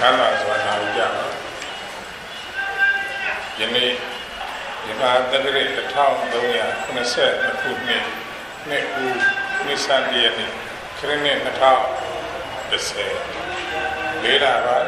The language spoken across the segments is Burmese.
မ်းသာစွာနာကြယနေ့ဒီမှာတက္ကရာ1392ခုနှစ်နှစ်ဦးနိစ္စတည်းနေ့ခရစ်နှစ်2010လေးလပိုင်း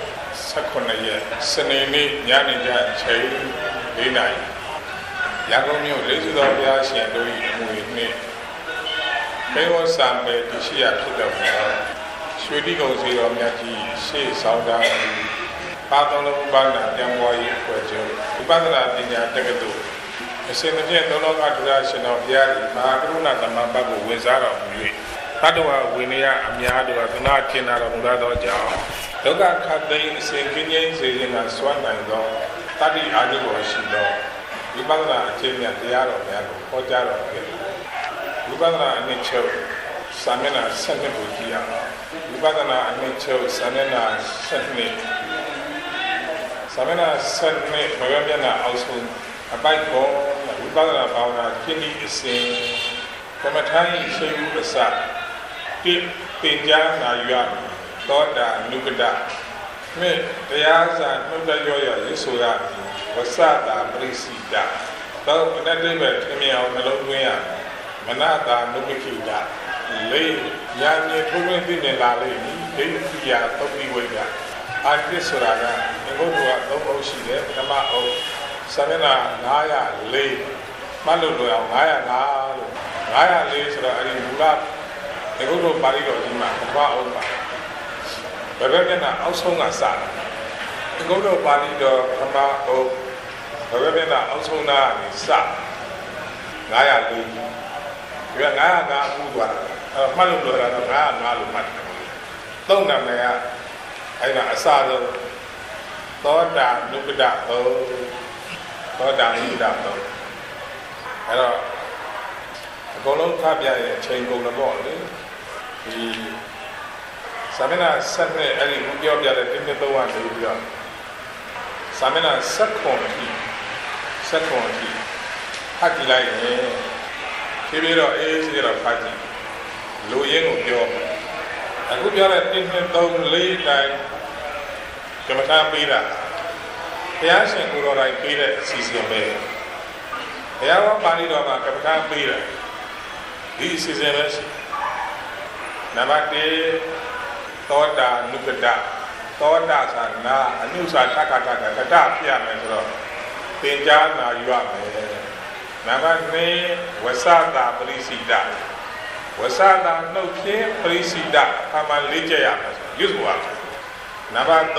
19ရက်စနေနေ့ညနေကျချိန်4 နာရီရန်ကုန်မြို့လေးစုတော်ဘုရားရှင်တို့၏အမွေနှင့်ဘေဝဆံပေတရှိရဖြစ်တော်မူသောရွှေတိကုံစီတော်မြတ်ကြီးရှေ့ဆောင်တာပါတော်လုံးဘာနာပြန်ပွားရေးအဖွဲ့ချုပ်ဝိပဿနာပညာတက္ကသိုလ်အစဉ်မပြည့်သုံးလောကတရားရှင်တော်ဘုရား၏မဟာကရုဏာသမဘတ်ကိုဝင်စားတော်မူ၍တတ္တဝဝိနည်းအများတို့ကသနာထင်တော်မူသောကြောင့်ဒုက္ခခတ်သိမ်းအစဉ်ကင်းငြိမ်းစေခြင်းကစွမ်းနိုင်သောတတိအာရုံပေါ်ရှိသောဝိပဿနာအကျင့်များတရားတော်များကိုဟောကြားတော်မူခဲ့တယ်ဝိပဿနာအနှစ်ချုပ်စာမျက်နှာ7ကိုကြည့်ရအောင်ဝိပဿနာအနှစ်ချုပ်စာမျက်နှာ7စာမျက်နှာ7ဘဝမျက်နှာအောက်ဆုံးအပိုက်ပေါ်ဝိပဿနာဘာဝနာကျင့်ဤအစဉ်ကမ္မထာ၏ရှိဥပစတိပင်ကြားနာယူရသောတာနုကတမြင့်တရားစာနှုတ်တရောရရဆိုရဝဆတာပရိစိတသောအနတ္တိပဲထင်မြင်အောင်နှလုံးသွင်းရမနတာနုပခိတလေးညာမြေထုံးထွင်းသိမြင်လာလိမ့်မည်ဒိဋ္ဌိယသုတ်တိဝိကအာတိဆိုတာကငုတ်တော်က3အုပ်ရှိတယ်ပထမအုပ်စာမျက်နှာ904မှတ်လို့အောင်905လို့904ဆိုတော့အဲဒီမူလငုတ်တော်ပါဠိတော်ဒီမှာပထမအုပ်ပါဘယ်ဘက်မျက်နှာအောက်ဆုံးကစတာငုတ်တော်ပါဠိတော်ပထမအုပ်ဘယ်ဘက်မျက်နှာအောက်ဆုံးသားကနေစ904ဒီက905ခုသွားတာမှတ်လို့တော့905လို့မှတ်တယ်သုံးနာမည်ကအဲ့ဒါအစဆုံးသောတာနုပဒသောတာနုပဒအဲ့တော့အကုန်လုံးဖတ်ပြရဲ့အချိန်ကုန်တော့ပေါ့လေဒီစာမျက်နှာ7နဲ့အဲ့ဒီပြောပြတဲ့တင်း3ကနေပြီးတော့စာမျက်နှာ7ခွန်အထိဖတ်ကြည့်လိုက်ရင်ဖြည်းဖြည်းတော့အေးစေးတော့ဖတ်ကြည့်လူရင်းကိုပြောအခုပြောတဲ့တင်း3 4တိုင်းကမ္မထာပေးတာဘုရားရှင်ကိုယ်တော်တိုင်ပေးတဲ့အစီအစဉ်ပဲဘုရားဟောပါဠိတော်မှာကမ္မထာပေးတယ်ဒီအစီအစဉ်ပဲရှိနံပါတ်1သောတာနုကတသောတာသာနာအနုစာသက္ကတကတတပြရမယ်ဆိုတော့သင်ကြားနာယူရမယ်နံပါတ်2ဝဆတာပရိစိတဝဆတာနှုတ်ဖြင့်ပရိစိတအမှန်လေးကြရမယ်ဆိုရွတ်ဖို့ရတယ်နံပါတ်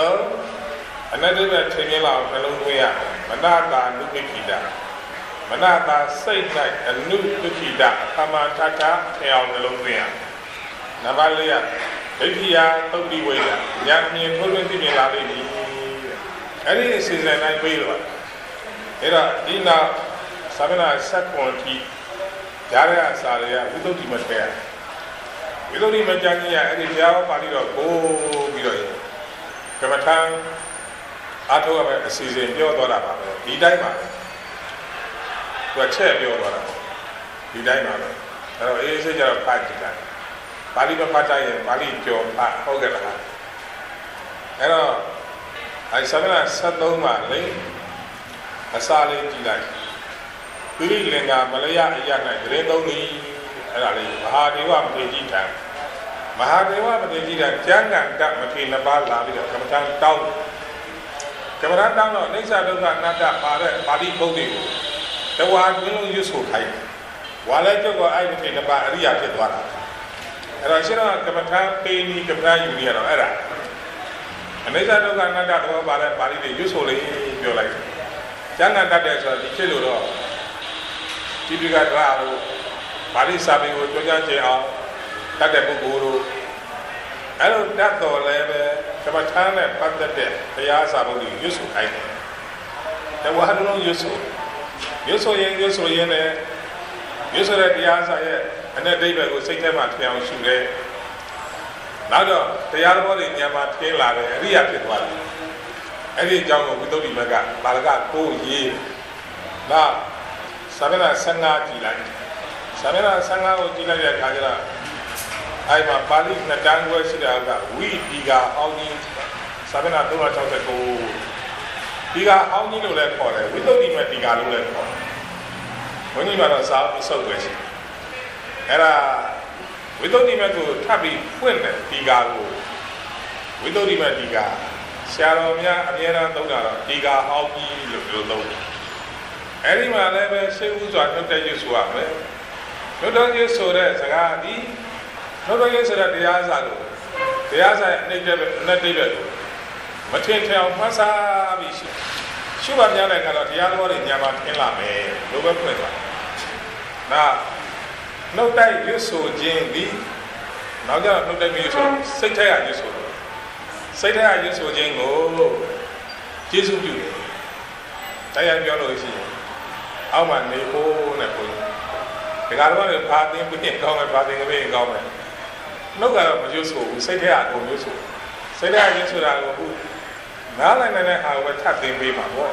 3အနတ္တပဲထင်မြင်လောက်နှလုံးသွင်းရမနတာနုပိခိတမနတာစိတ်၌အနုပိခိတအမှန်ထထထင်အောင်နှလုံးသွင်းရနံပါတ်4ဒိဋ္ဌိယသုတ်တိဝိဒဉာဏ်မြင်ထိုးထွင်းသိမြင်လာလိမ့်မည်အဲ့ဒီအစီအစဉ်တိုင်းပြီးတော့အဲ့တော့ဒီနောက်သာမဏေ7ခွန်တိကြားရအစာတွေကဝိသုဒ္ဓိမထဲဝိသုဒ္ဓိမကြံကြီးရအဲ့ဒီဘုရားပါဠိတော်ကိုပြီးတော့ကမ္မထံအထောက်အပံ့အစီအစဉ်ပြောသွားတာပါပဲဒီတိုင်းပါပဲသူကချက်ပြောသွားတာဒီတိုင်းပါပဲအဲ့တော့အေးဆေးကြတော့ဖတ်ကြည့်တာပါဠိမဖတ်တိုင်းပါဠိကြော်ဟုတ်ကဲ့လားအဲ့တော့အဲသာမဏေ73မှာလေအစာလေးကြည့်လိုက်ပိရိလင်္ကာမလယအယ၌ဂရေသုံးသည်အဲ့ဒါလေးမဟာဒေဝမထေရကြီးထံမဟာဒေဝမထေရကြီးထံကျမ်းဂန်တမထေရ2ပါးလာပြီးတော့ကမ္မထံတောင်းတော့အိဋ္ဌဒုက္ခအနတ္တပါတဲ့ပါဠိပုဒ်တွေကိုတဝါတွင်းလုံးရွတ်ဆိုခိုင်းတယ်ဝါလဲကျုပ်ကအဲ့ဒီ2ပါးအရိယာဖြစ်သွားတာအဲ့တော့ရှင်တော်ကမ္မထံပေးနီးကမ္မထံယူနေရတော့အဲ့ဒါအနိစ္စဒုက္ခအနတ္တတော့ပါတဲ့ပါဠိတွေရွတ်ဆိုလေးပြောလိုက်ကျမ်းဂန်တတ်တယ်ဆိုတော့ဒီဖြစ်လို့တော့ဒီပိကဒရာကိုပါဠိစာပေကိုကြောကြားခြင်းအောင်တတ်တဲ့ပုဂ္ဂိုလ်တို့အဲ့လိုတတ်တော်လည်းပဲကမ္မထာနဲ့ပတ်သက်တဲ့တရားစာပုဒ်ကိုရွတ်ဆိုခိုင်းတယ်တဝါလုံးရွတ်ဆိုရင်နဲ့ရွတ်ဆိုတဲ့တရားစာရဲ့အ내ဒိဗ္ဗေကိုစိတ်ထဲမှာထင်အောင်ရှုတယ်နောက်တော့တရားတော်တွေညံမှာထင်းလာတယ်အရိယာဖြစ်သွားတယ်အဲ့ဒီအကြောင်းကိုဝိသုဒ္ဓိမကဘာလကကိုရေးနောက်သာမဏေ15ကြည့်လိုက်သာမဏေ15ကိုကြည့်လိုက်တဲ့အခါကျတော့အဲ့မှာပါဠိ2တန်းခွဲရှိတာကဝိဒီကာဟောင်းကြီး Sabina 369ဒီကဟောင်းကြီးလို့လည်းခေါ်တယ်ဝိသုဒ္ဓိမဒီကာလို့လည်းခေါ်တယ်ဘုန်းကြီးကတော့စာအုပ်စုပ်ပဲရှိအဲ့ဒါဝိသုဒ္ဓိမကိုထပ်ပြီးဖွင့်တယ်ဒီကာကိုဝိသုဒ္ဓိမဒီကာဆရာတော်များအမြဲတမ်းသုံးတာတော့ဒီကာဟောင်းကြီးလို့ပြောသုံးတယ်အဲ့ဒီမှာလည်းပဲစိတ်ဥစွာနှုတ်တဲ့ရွတ်ဆိုရမယ်နှုတ်တဲ့ရွတ်ဆိုတဲ့စကားဒီနှုတ်တဲ့ရွတ်ဆိုတဲ့တရားစာကိုတရားစာအနိစ္စပဲအနတ္တိပဲမထင်ထင်အောင်မှတ်စားပြီးရှုပါများတဲ့ကတော့တရားတော်တွေညာမှာထင်လာမယ်လို့ပဲဖွင့်သွားနာနှုတ်တိုက်ရွတ်ဆိုခြင်းဒီနောက်ကြနှုတ်တိုက်ရွတ်ဆိုစိတ်ထက်ရရွတ်ဆိုစိတ်ထက်ရရွတ်ဆိုခြင်းကိုကျေးဇူးပြုတယ်တရားပြောလို့ရှိရင်အောက်မှာနေဖို့နဲ့ကိုဒီကတော့လည်းဘာသိပြင်းကောင်းမယ်ဘာသိငမေးကောင်းမယ်နှုတ်ကတော့မရွတ်ဆိုဘူးစိတ်ထက်ရကိုရွတ်ဆိုစိတ်ထက်ရရွတ်ဆိုတာကိုနားလိုက်နေတဲ့အားကိုပဲထပ်သင်ပေးပါပေါ့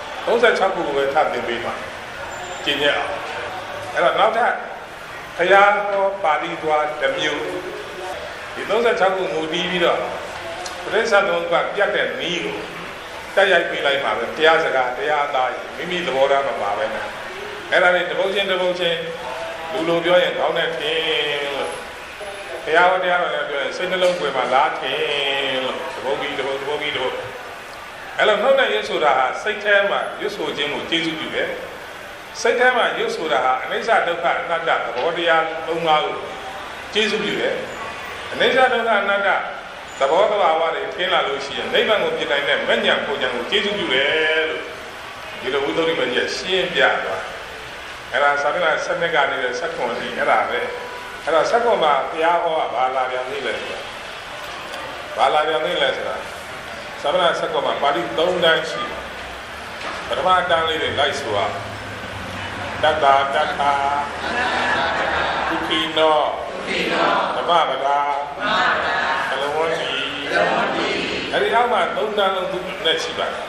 36ခုကိုပဲထပ်သင်ပေးပါကျင့်ရအောင်အဲ့တော့နောက်ထပ်ဘုရားဟောပါဠိသွားတစ်မျိုးဒီ36ခုမူတည်ပြီးတော့ပရိသတ်တော်ကပြတ်တဲ့နည်းကိုတက်ရိုက်ပေးလိုက်ပါပဲတရားစကားတရားသားမိမိသဘောထားမှာပါပဲနဲ့အဲ့ဒါလေးတစ်ပုတ်ချင်းလူလိုပြောရင်ခေါင်းနဲ့ထင်းလို့ဘုရားဟောတရားတော်လည်းပြောရင်စိတ်နှလုံးသွယ်မှာလားထင်းလို့တပုတ်ပြီးအဲ့လိုနှုတ်နဲ့ရွတ်ဆိုတာဟာစိတ်ထဲမှာရွတ်ဆိုခြင်းကိုကျေးဇူးပြုတယ်စိတ်ထဲမှာရွတ်ဆိုတာဟာအနိစ္စဒုက္ခအနတ္တသဘောတရား၃ပါးကိုကျေးဇူးပြုတယ်အနိစ္စဒုက္ခအနတ္တသဘောတဘာဝတွေထင်လာလို့ရှိရင်နိဗ္ဗာန်ကိုပြနိုင်တဲ့မဉ္ဇဉ်ပုံဉ္ဇဉ်ကိုကျေးဇူးပြုတယ်လို့ဒီလိုဝိသုဒ္ဓိမကြီးရှင်းပြသွားအဲ့ဒါသာသနာစနစ်ကနေဆက်ခွန်ကြီးအဲ့ဒါပဲအဲ့တော့ဆက်ခွန်မှာဘုရားဟောကဘာလာပြန်သေးလဲဆိုတာဘာလာပြန်သေးလဲဆိုတာသာသနာဆက်ခွန်မှာပါဠိ3တန်းရှိတယ်ပထမတန်းလေးတွေလိုက်ဆိုရတတ္တာတတ္ထာဒုက္ခိနောဓမ္မပဒါဘလဝန္တိအဲ့ဒီအောက်မှာ3တန်းလုံးသူနဲ့ရှိပါတယ်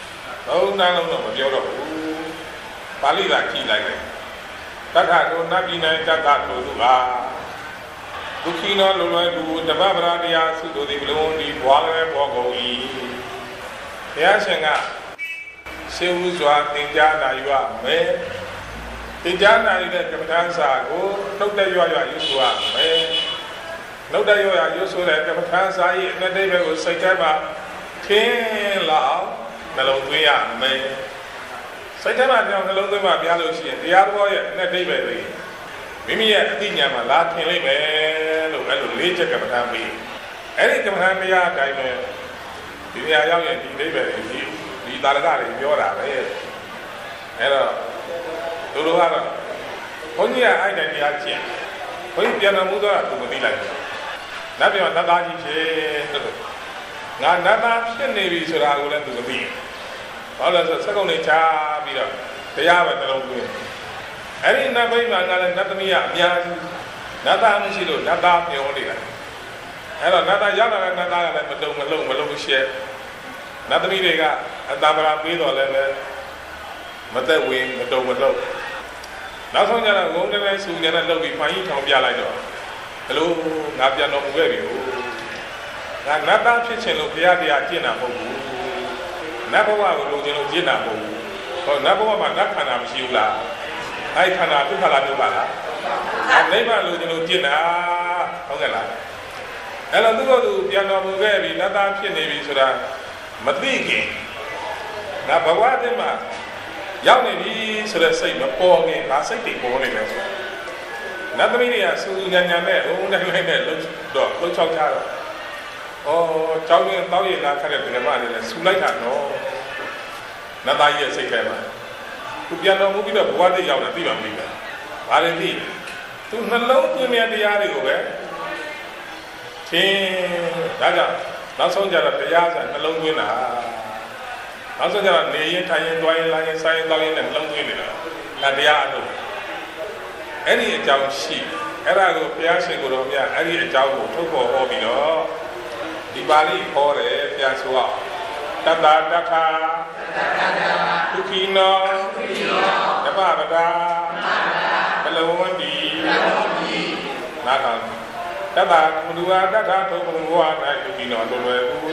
3တန်းလုံးတော့မပြောတော့ဘူးပါဠိကကြည့်လိုက်တယ်တတ္ထကိုနတ်ပြည်နိုင်တတ္ထကိုသူဟာဒုက္ခိနောလွယ်လူဓမ္မပဒါတရားစုတို့သည်ဘလဝန္တိဘွားလည်းပေါ်ကုန်၏ဘုရားရှင်ကရှေးဥစွာသင်ကြားနာယူရမယ်သင်ကြားနာယူတဲ့ကမ္မဋ္ဌာန်းစာကိုနှုတ်တဲ့ရွရွရွဆိုရမယ်နှုတ်တဲ့ရွရွရွဆိုတဲ့ကမ္မဋ္ဌာန်းစာရဲ့အနတ္တိဘက်ကိုစိတ်ထဲမှာထင်းလာအောင်နှလုံးသွင်းရမယ်စိတ်ထဲမှာကြောင်နှလုံးသွင်းမှပြလို့ရှိရင်တရားတော်ရဲ့အနတ္တိဘက်တွေမိမိရဲ့အသိဉာဏ်မှာလာထင်လိမ့်မယ်လို့အဲ့လို၄ချက်ကမ္မဋ္ဌာန်းပြီးအဲ့ဒီကမ္မဋ္ဌာန်းတရားအတိုင်းပဲဒီနေရာရောက်ရင်ဒီအိဗယ်ဒီတာရကတွေပြောတာပဲအဲ့တော့တို့ကတော့ဘုန်းကြီးကအဲ့တဲ့တရားကျင့်ဘုန်းကြီးပြန်တော်မူတော့သူမသိလိုက်ဘူးနတ်ပြောနတ်သားကြီးဖြစ်တဲ့ငါနတ်သားဖြစ်နေပြီဆိုတာကိုလည်းသူမသိဘူးဘာလို့လဲဆိုစက်ကုံလေးချပြီးတော့တရားပဲနှလုံးသွင်းအဲ့ဒီနတ်ဘိမှန်ကလည်းနတ်သမီးကအများကြီးနတ်သားမရှိလို့နတ်သားပြောနေတာအဲ့တော့နတ်သားရောက်လာတဲ့နတ်သားကလည်းမတုံမလုံးရှဲနတ်သမီးတွေကအတာပရာပေးတော်လည်းပဲမသက်ဝင်မတုံမလုံးနောက်ဆုံးကျတော့ဂုံးတဲ့ဆူနေတဲ့လုပ်ပြီးဖိုင်ကြီးထောင်ပြလိုက်တော့ဘလို့ငါပြန်တော်မူခဲ့ပြီငါနတ်သားဖြစ်ခြင်းလို့ဘုရားတရားကျင့်တာမဟုတ်ဘူးနတ်ဘဝကိုလိုချင်လို့ကျင့်တာမဟုတ်ဘူးဟောနတ်ဘဝမှာနတ်ခန္ဓာမရှိဘူးလားအဲ့ခန္ဓာဒုက္ခလားဒုက္ခလားနိဗ္ဗာန်လိုချင်လို့ကျင့်တာဟုတ်ကဲ့လားအဲ့တော့သူကသူပြန်တော်မူခဲ့ပြီနတ်သားဖြစ်နေပြီဆိုတာမသိခင်ငါဘဝတည်းမှာရောက်နေပြီဆိုတဲ့စိတ်မပေါ်ခင်ငါစိတ်တွေပေါ်နေတယ်ဆိုနတ်သမီးတွေကစူးညံညံနဲ့အုံးတိုင်းနဲ့လှုပ်ချောက်ကြတော့ကြောင်းရင်တောက်ရည်လာခက်တဲ့ဗလမတွေလည်းစူလိုက်တာတော့နတ်သားရဲ့စိတ်ထဲမှာသူပြန်တော်မူပြီးတော့ဘဝတည်းရောက်တယ်သိပါမလားဘာလဲသိသူနှလုံးသွင်းတဲ့တရားတွေကိုပဲသင်ဒါကြောင့်နောက်ဆုံးကြတော့တရားစာနှလုံးသွင်းတာနောက်ဆုံးကြတော့နေရင်ထိုင်ရင်တွားရင်လာရင်ဆိုင်ရင်တောင်းရင်နှလုံးသွင်းနေတာဒါတရားအထုတ်အဲ့ဒီအကြောင်းရှိအဲ့ဒါကိုဘုရားရှင်ကိုယ်တော်မြတ်အဲ့ဒီအကြောင်းကိုထုတ်ဖော်ဟောပြီးတော့ဒီပါဠိဟောတယ်ဘုရားဆိုတော့တတ္တာတထာဒုက္ခိနောဓမ္မပဒါဘလဝန္တိနာထောင်တတ္တာမူဝါတထာထုံဘဝ၌ဒုက္ခိနောလွယ်လွယ်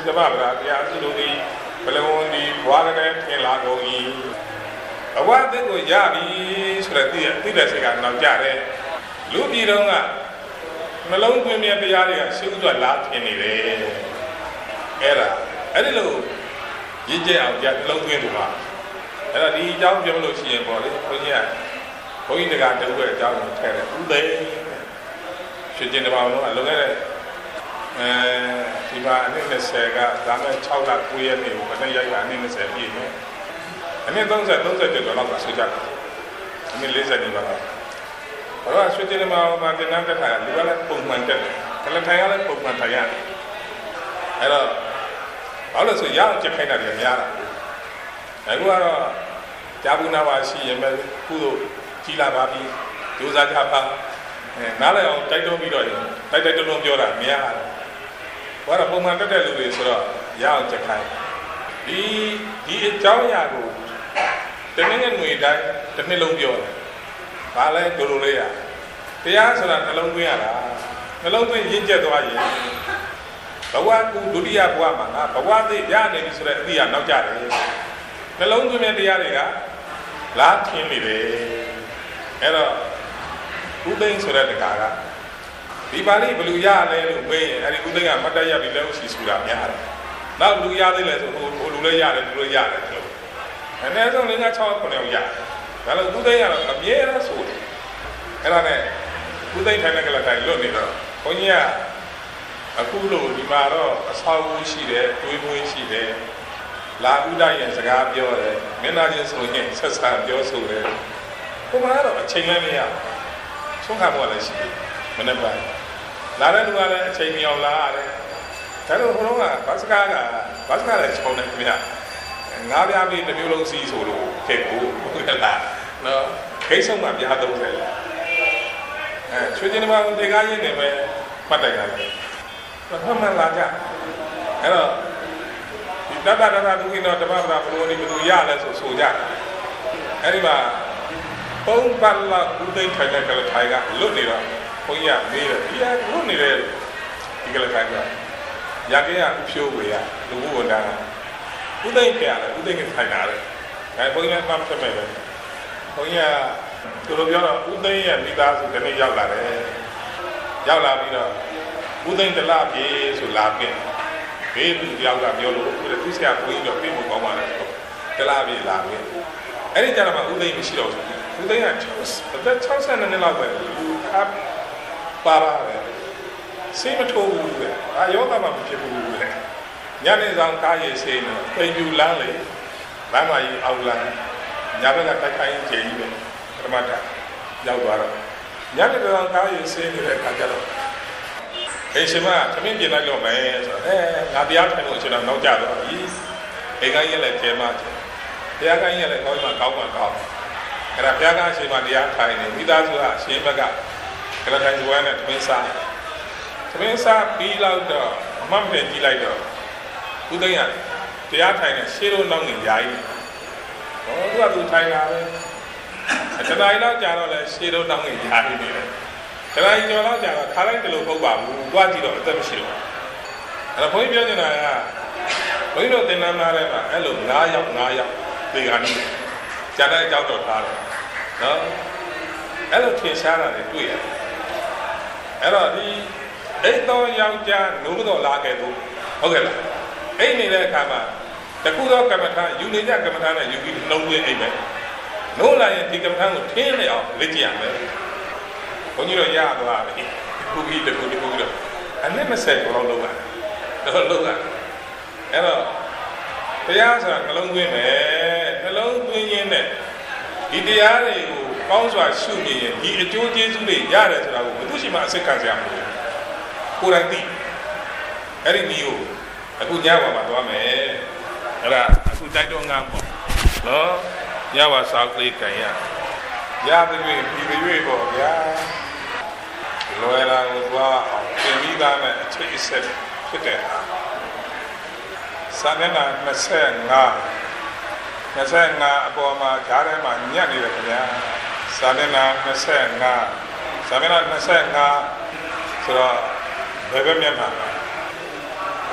ဓမ္မဗရာတရားစုတို့သည်ဘလဝန်ဒီဘွားလည်းထင်လာကုန်၏ဘဝအသစ်ကိုရပြီဆိုတဲ့သိတဲ့စိတ်ကနောက်ကြတယ်လူပြည်တော်ကနှလုံးသွင်းမြဲတရားတွေကရှုပ်သွက်လာထင်နေတယ်အဲ့ဒီလိုရည်ကြည်အောင်ကြနှလုံးသွင်းသူပါအဲ့တော့ဒီအကြောင်းပြောလို့ရှိရင်ပေါ့လေဘုန်းကြီးတက္ကတူရဲ့အကြောင်းကိုထည့်တယ်ဥသိရွှေကျင်တပါလုံးကလုံခဲ့တဲ့ဒီမှာအနည်း20ကဒါနဲ့6လ9ရက်နေ့ကိုအနည်းရိုက်တာအနည်း20ပြည့်မယ်အနည်း30ကျော်လောက်ကဆိုကြတယ်အနည်း40နေပါတော့ဘာလို့ရွှေကျင်တပါမှာတင်တဲ့ခါလူကလည်းပုံမှန်တက်တယ်ကလထိုင်ကလည်းပုံမှန်ထိုင်ရတယ်အဲ့တော့ဘာလို့ဆိုရအောင်ချက်ခိုင်းတာတွေများတာအခုကတော့ကြာဘူးနာပါရှိရင်ပဲကုသိုလ်ကြီးလာပါပြီဒုစရကြပါနားလည်အောင်တိုက်တွန်းပြီးတော့တိုက်တွန်းပြောတာများတယ်ဘာလို့ပုံမှန်တက်တဲ့လူတွေဆိုတော့ရအောင်ချက်ခိုင်းဒီအကြောင်းအရာကိုတနည်းငွေတိုင်းတစ်နှစ်လုံးပြောတယ်ဘာလဲဒိုလိုလေးရတရားဆိုတာနှလုံးသွင်းရတာနှလုံးသွင်းရင့်ကျက်သွားရင်ဘဝကူဒုတိယဘဝမှာငါဘဝသိရနေပြီဆိုတဲ့အသည့်ကနောက်ကျတယ်နှလုံးသွင်းတဲ့တရားတွေကလားထင်းနေတယ်အဲ့တော့ဥသိမ်းဆိုတဲ့တကာကဒီပါဠိဘလူရလဲလို့မေးရင်အဲ့ဒီဥသိမ်းကမတ်တရပြီးလက်ဥရှိဆိုတာများတယ်နောက်ဘလူရသေးလဲဆိုဟိုလူလည်းရတယ်လူလည်းရတယ်လို့အနည်းဆုံး5 6 9ယောက်ရတယ်ဒါလို့ဥသိမ်းကတော့အမြဲတမ်းဆိုတယ်အဲ့ဒါနဲ့ဥသိမ်းထိုင်တဲ့ကလထိုင်လွတ်နေတော့ဘုန်းကြီးကအခုလို့ဒီမှာတော့အဆောက်အဦရှိတယ်တွေးမွေးရှိတယ်လာဥဒရဲ့စကားပြောတယ်မင်းသားချင်းဆိုရင်ဆက်ဆံပြောဆိုတယ်ဘုရားတော့အချိန်လည်းမရဆုံးခံဖို့လည်းရှိတယ်မနေ့ပိုင်းလာတဲ့လူကလည်းအချိန်မအောင်လာရတယ်ဒါလို့ဘုရားကဘာစကားလည်းချုံတယ်ခင်ဗျငါးပြားပြီးတစ်မျိုးလုံးစီးဆိုလို့ခဲ့ကိုဟုတ်ကဲ့လားနော်ခိတ်ဆုံးမှပြား30ချွေးချင်းမတေကားရင်းနေပဲမှတ်တိုင်ရတယ်ဘာမှမလာကြအဲ့တော့ဒီတတဒုက္ခိနောဓမ္မပဒဘုရောဒီဘယ်လိုရလဲဆိုကြအဲ့ဒီမှာပုံပတ်လာဥသိမ်းထိုင်တဲ့ကလေးထိုင်ကလွတ်နေတော့ဘုန်းကြီးကမေးတယ်ဒီကလွတ်နေတယ်ဒီကလေးထိုင်ကရကင်းကဥဖြိုးဝေရလူမှုဝန်ထမ်းဥသိမ်းပြရတယ်ဥသိမ်းကထိုင်တာလေအဲဘုန်းကြီးကမှတ်ဖြစ်မဲ့ပဲဘုန်းကြီးကသူတို့ပြောတော့ဥသိမ်းရဲ့မိသားစုဒီနေ့ရောက်လာတယ်ရောက်လာပြီးတော့ဥသိမ်းတလပြေဆိုလာပြင်ဘေးသူယောက်ကပြောလို့သူဆရာဘုန်းကြီးတော့ပြင်ဖို့ကောင်းပါလေတလပြေလာပြင်အဲ့ဒီကြတော့မှဥသိမ်းမရှိတော့ဘူးဥသိမ်းက60နှစ်လောက်ပဲပါပါတယ်စိတ်မထိုးဘူးလေအာယောဂမှမဖြစ်ဘူးလေညနေဆောင်ကားရိတ်စိနေပိန်ပြူလမ်းလေလမ်းမကြီးအောက်လမ်းညဘက်ကတိုက်ခိုင်းကျင်းကြီးပဲပထမတာရောက်သွားတော့ညနေဆောင်ကားရိတ်စိနေတဲ့အခါကျတော့အိမ်ရှင်မသမင်းပြင်လိုက်တော့မယ်ဆိုတော့ငါတရားထိုင်လို့အချိန်တော့နောက်ကျသွားပြီအိမ်ကကြီးလည်းကျဲမှကျဲတရားကကြီးလည်းကောင်းမှကောင်းမှကောင်းအဲ့ဒါဘုရားကအချိန်မှတရားထိုင်နေမိသားစုကအရှင်ဘက်ကကလထိုင်ကျွမ်းနဲ့သမင်းစားပြီးလောက်တော့အမှတ်ပြန်ကြည့်လိုက်တော့ဥသိမ်းရတရားထိုင်နေရှေးလုံးနောက်နေညာကြီးဟောသူထိုင်လာပဲတဏှာကြီးတော့ကြာတော့လဲရှေးလုံးနောက်နေညာကြီးနေတယ်တဏှာကြီးကျော်တော့ကြာတော့ခါတိုင်းတလို့ပုတ်ပါဘူးတွားကြည့်တော့အသက်မရှိတော့အဲ့တော့ဘုန်းကြီးပြောနေတာကဘုန်းကြီးတို့သင်္นานသားထဲမှာအဲ့လို9ယောက်သေခါနေကြာတဲ့အကြောင်းတော့ထားတယ်နော်အဲ့လိုထင်ရှားတာတွေတွေ့ရတယ်အဲ့တော့ဒီအိတ်တော်ယောက်ျားနိုးတော့လာခဲ့သူဟုတ်ကဲ့လားအိတ်နေတဲ့အခါမှာတကူတော့ကမ္မထာယူနေကြကမ္မထာနဲ့ယူပြီးနှုံးသွင်းအိတ်ပဲနိုးလာရင်ဒီကမ္မထာကိုထင်းနေအောင်လေ့ကျင့်ရမယ်ဘုန်းကြီးတို့ရသွားပြီခုကြီးတကူတော့အနည်း20ကျော်လောက်လုပ်ရတယ်တော့လုပ်ရတယ်အဲ့တော့တရားဆိုတာနှလုံးသွင်းမယ်နှလုံးသွင်းရင်းနဲ့ဒီတရားတွေကိုကောင်းစွာရှုမြင်ရင်ဒီအကျိုးကျေးဇူးတွေရတယ်ဆိုတာကိုဘယ်သူရှိမှအစိတ်ခံစရာမလိုဘူးကိုယ်တိုင်သိအဲ့ဒီမျိုးကိုအခုညဝါမှာသွားမယ်အဲ့ဒါအခုတိုက်တော့ငါပေါ့နော်ညဝါစာကလေးကန်ရတဲ့တွေ့ဒီတွေ့ပေါ့ဗျာလွယ်လာကိုသွားအောင်သင်ပြီးသားနဲ့အချိတ်အဆက်ဖြစ်တဲ့စာမျက်နှာ25အပေါ်မှာဓာတ်ထဲမှာညက်နေတယ်ခင်ဗျာစာမျက်နှာ25ဆိုတော့ဘယ်ဘက်မျက်နှာ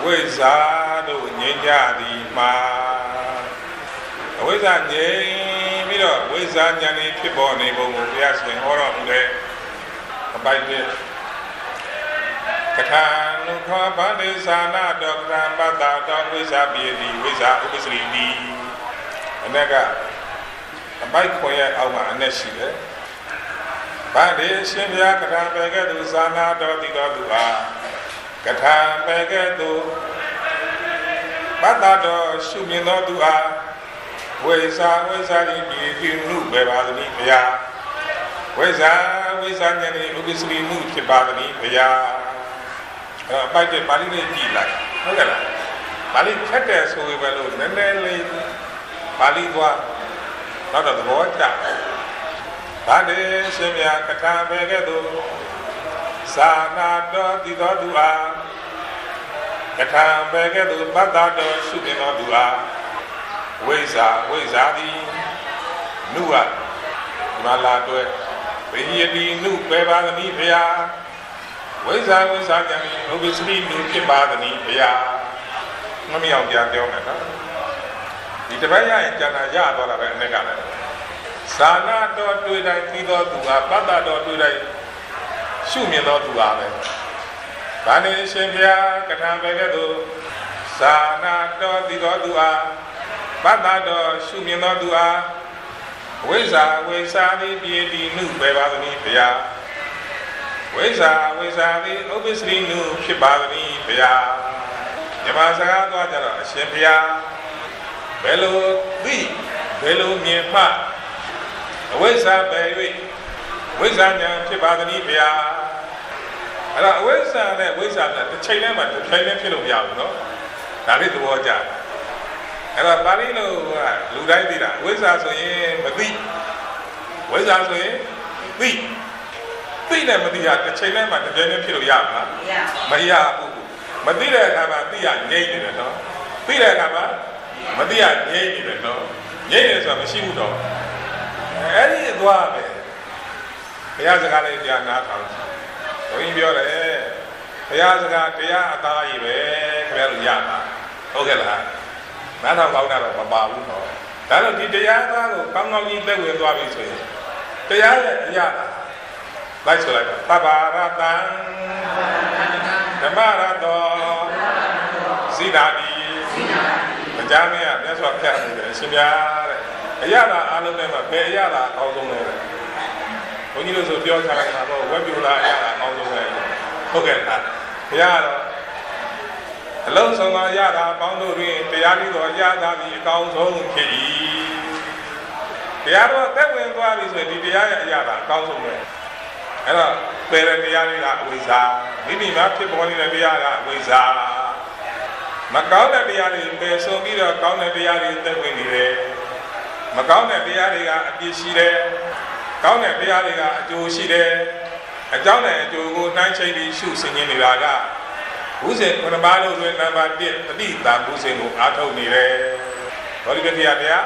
ဝိဇ္ဇာတို့ငြိမ်းကြသည်မှာအဝိဇ္ဇာငြိမ်းပြီးတော့ဝိဇ္ဇာဉာဏ်လေးဖြစ်ပေါ်နေပုံကိုဘုရားရှင်ဟောတော်မူတဲ့အပိုက်တဲ့ကထာနုခောဗန္တိသာနာတောကံပတ္တတောဝိဇ္ဇာပြေတိဝိဇ္ဇာဥပ္ပစရိတိအနက်ကအပိုက်ခွန်ရဲ့အောက်မှာအနက်ရှိတယ်ဗန္တိရှင်ဘုရားကထာပဲကဲ့သို့သာနာတော်တည်တော်သူအားကထာပဲကဲ့သို့ပတ္တတော်ရှုမြင်တော်သူအားဝိဇ္ဇာဤပြေတိမှုပဲပါသည်ဘုရားဝိဇ္ဇာဉာဏ်ဤဥပ္ပစရိမှုဖြစ်ပါသည်ဘုရားအပိုက်တဲ့ပါဠိလေးကြည့်လိုက်ဟုတ်ကဲ့လားပါဠိခက်တယ်ဆိုပဲလို့နည်းနည်းလေးပါဠိသွားတော့သဘောကျဗန္တိရှင်မြတ်ကထာပဲကဲ့သို့သာနာတော်တည်တော်သူအားကထာပဲကဲ့သို့ပတ္တတော်ရှုမြင်တော်သူအားဝိဇ္ဇာသည်နုမလာတွဲဘိယတိနုပဲပါသည်ဘုရားဝိဇ္ဇာဉာဏ်ဤဥပ္ပစရိနုဖြစ်ပါသည်ဘုရားမမြောင်ပြန်ပြောမယ်နော်ဒီတပတ်ရရင်ကျန်တာရသွားတာပဲအနက်ကလည်းသာနာတော်တွေ့တိုင်းသိတော်သူအားပတ္တတော်တွေ့တိုင်းရှုမြင်တော်သူအားပဲဗန္တိရှင်ဘုရားကထာပဲကဲ့သို့သာနာတော်သိတော်သူအားပတ္တတော်ရှုမြင်တော်သူအားဝိဇ္ဇာသည်ပြေတိနုပဲပါသည်ဘုရားဝိဇ္ဇာသည်ဥပ္ပစရိနုဖြစ်ပါသည်ဘုရားညမစကားသွားကြတော့အရှင်ဘုရားဘယ်လိုသိဘယ်လိုမြင်မှအဝိဇ္ဇာပဲ၍ဝိဇ္ဇာဉာဏ်ဖြစ်ပါသည်ဘုရားအဲ့တော့အဝိဇ္ဇာနဲ့ဝိဇ္ဇာနဲ့တစ်ချိန်တည်းမှာတစ်ချိန်တည်းဖြစ်လို့မရဘူးနော်ဒါလေးသဘောကျအဲ့တော့ပါဠိလိုလူတိုင်းသိတာဝိဇ္ဇာဆိုရင်မသိဝိဇ္ဇာဆိုရင်သိနဲ့မသိရတစ်ချိန်တည်းမှာတစ်ချိန်တည်းဖြစ်လို့ရမလားမရဘူးမသိတဲ့အခါမှာသိရငြိမ့်နေတယ်နော်သိတဲ့အခါမှာမသိရငြိမ့်နေတယ်နော်ငြိမ့်နေဆိုတာမရှိဘူးတော့အဲ့ဒီအသွားပဲဘုရားစကားလေးကြားနားထောင်ဘုန်းကြီးပြောတယ်ဘုရားစကားတရားအသားကြီးပဲခင်ဗျားတို့ရတာဟုတ်ကဲ့လားနားထောင်ကောင်းတာတော့မပါဘူးတော့ဒါတော့ဒီတရားသားကိုကောင်းကောင်းကြီးသက်ဝင်သွားပြီဆိုရင်တရားရဲ့အရာလိုက်ဆိုလိုက်ပါသဗ္ဗရတံဓမ္မရတောဇိတာတိမကြားမရမြတ်စွာဘုရားနေတယ်အရှင်ဘုရားတဲ့အရာသာအလုံးထဲမှာဘယ်အရာသာအကောင်းဆုံးလဲဘုန်းကြီးတို့ဆိုပြောချလိုက်တာတော့ဝက်ပြူလာအရာသာအကောင်းဆုံးပဲဟုတ်ကဲ့လားဘုရားတော့အလုံးစုံသောရတာပေါင်းတို့တွင်တရားနည်းသောရတာသည်အကောင်းဆုံးဖြစ်၏တရားတော်သက်ဝင်သွားပြီဆိုရင်ဒီတရားရဲ့အရာတာအကောင်းဆုံးပဲအဲ့တော့ပယ်တဲ့တရားတွေကအဝိဇ္ဇာမိမိမှာဖြစ်ပေါ်နေတဲ့တရားကအဝိဇ္ဇာမကောင်းတဲ့တရားတွေပယ်ဆုံးပြီးတော့ကောင်းတဲ့တရားတွေသက်ဝင်နေတယ်မကောင်းတဲ့တရားတွေကအပြစ်ရှိတယ်ကောင်းတဲ့တရားတွေကအကျိုးရှိတယ်အကြောင်းနဲ့အကျိုးကိုနှိုင်းချိတ်ပြီးရှုဆင်ခြင်နေတာကဘုဇင်9ပါးလို့ဆိုရင်နံပါတ်1ပဋိသင်္ဘုဇင်ကိုအားထုတ်နေတယ်ဘောဓိပတိယတရား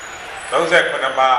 39ပါး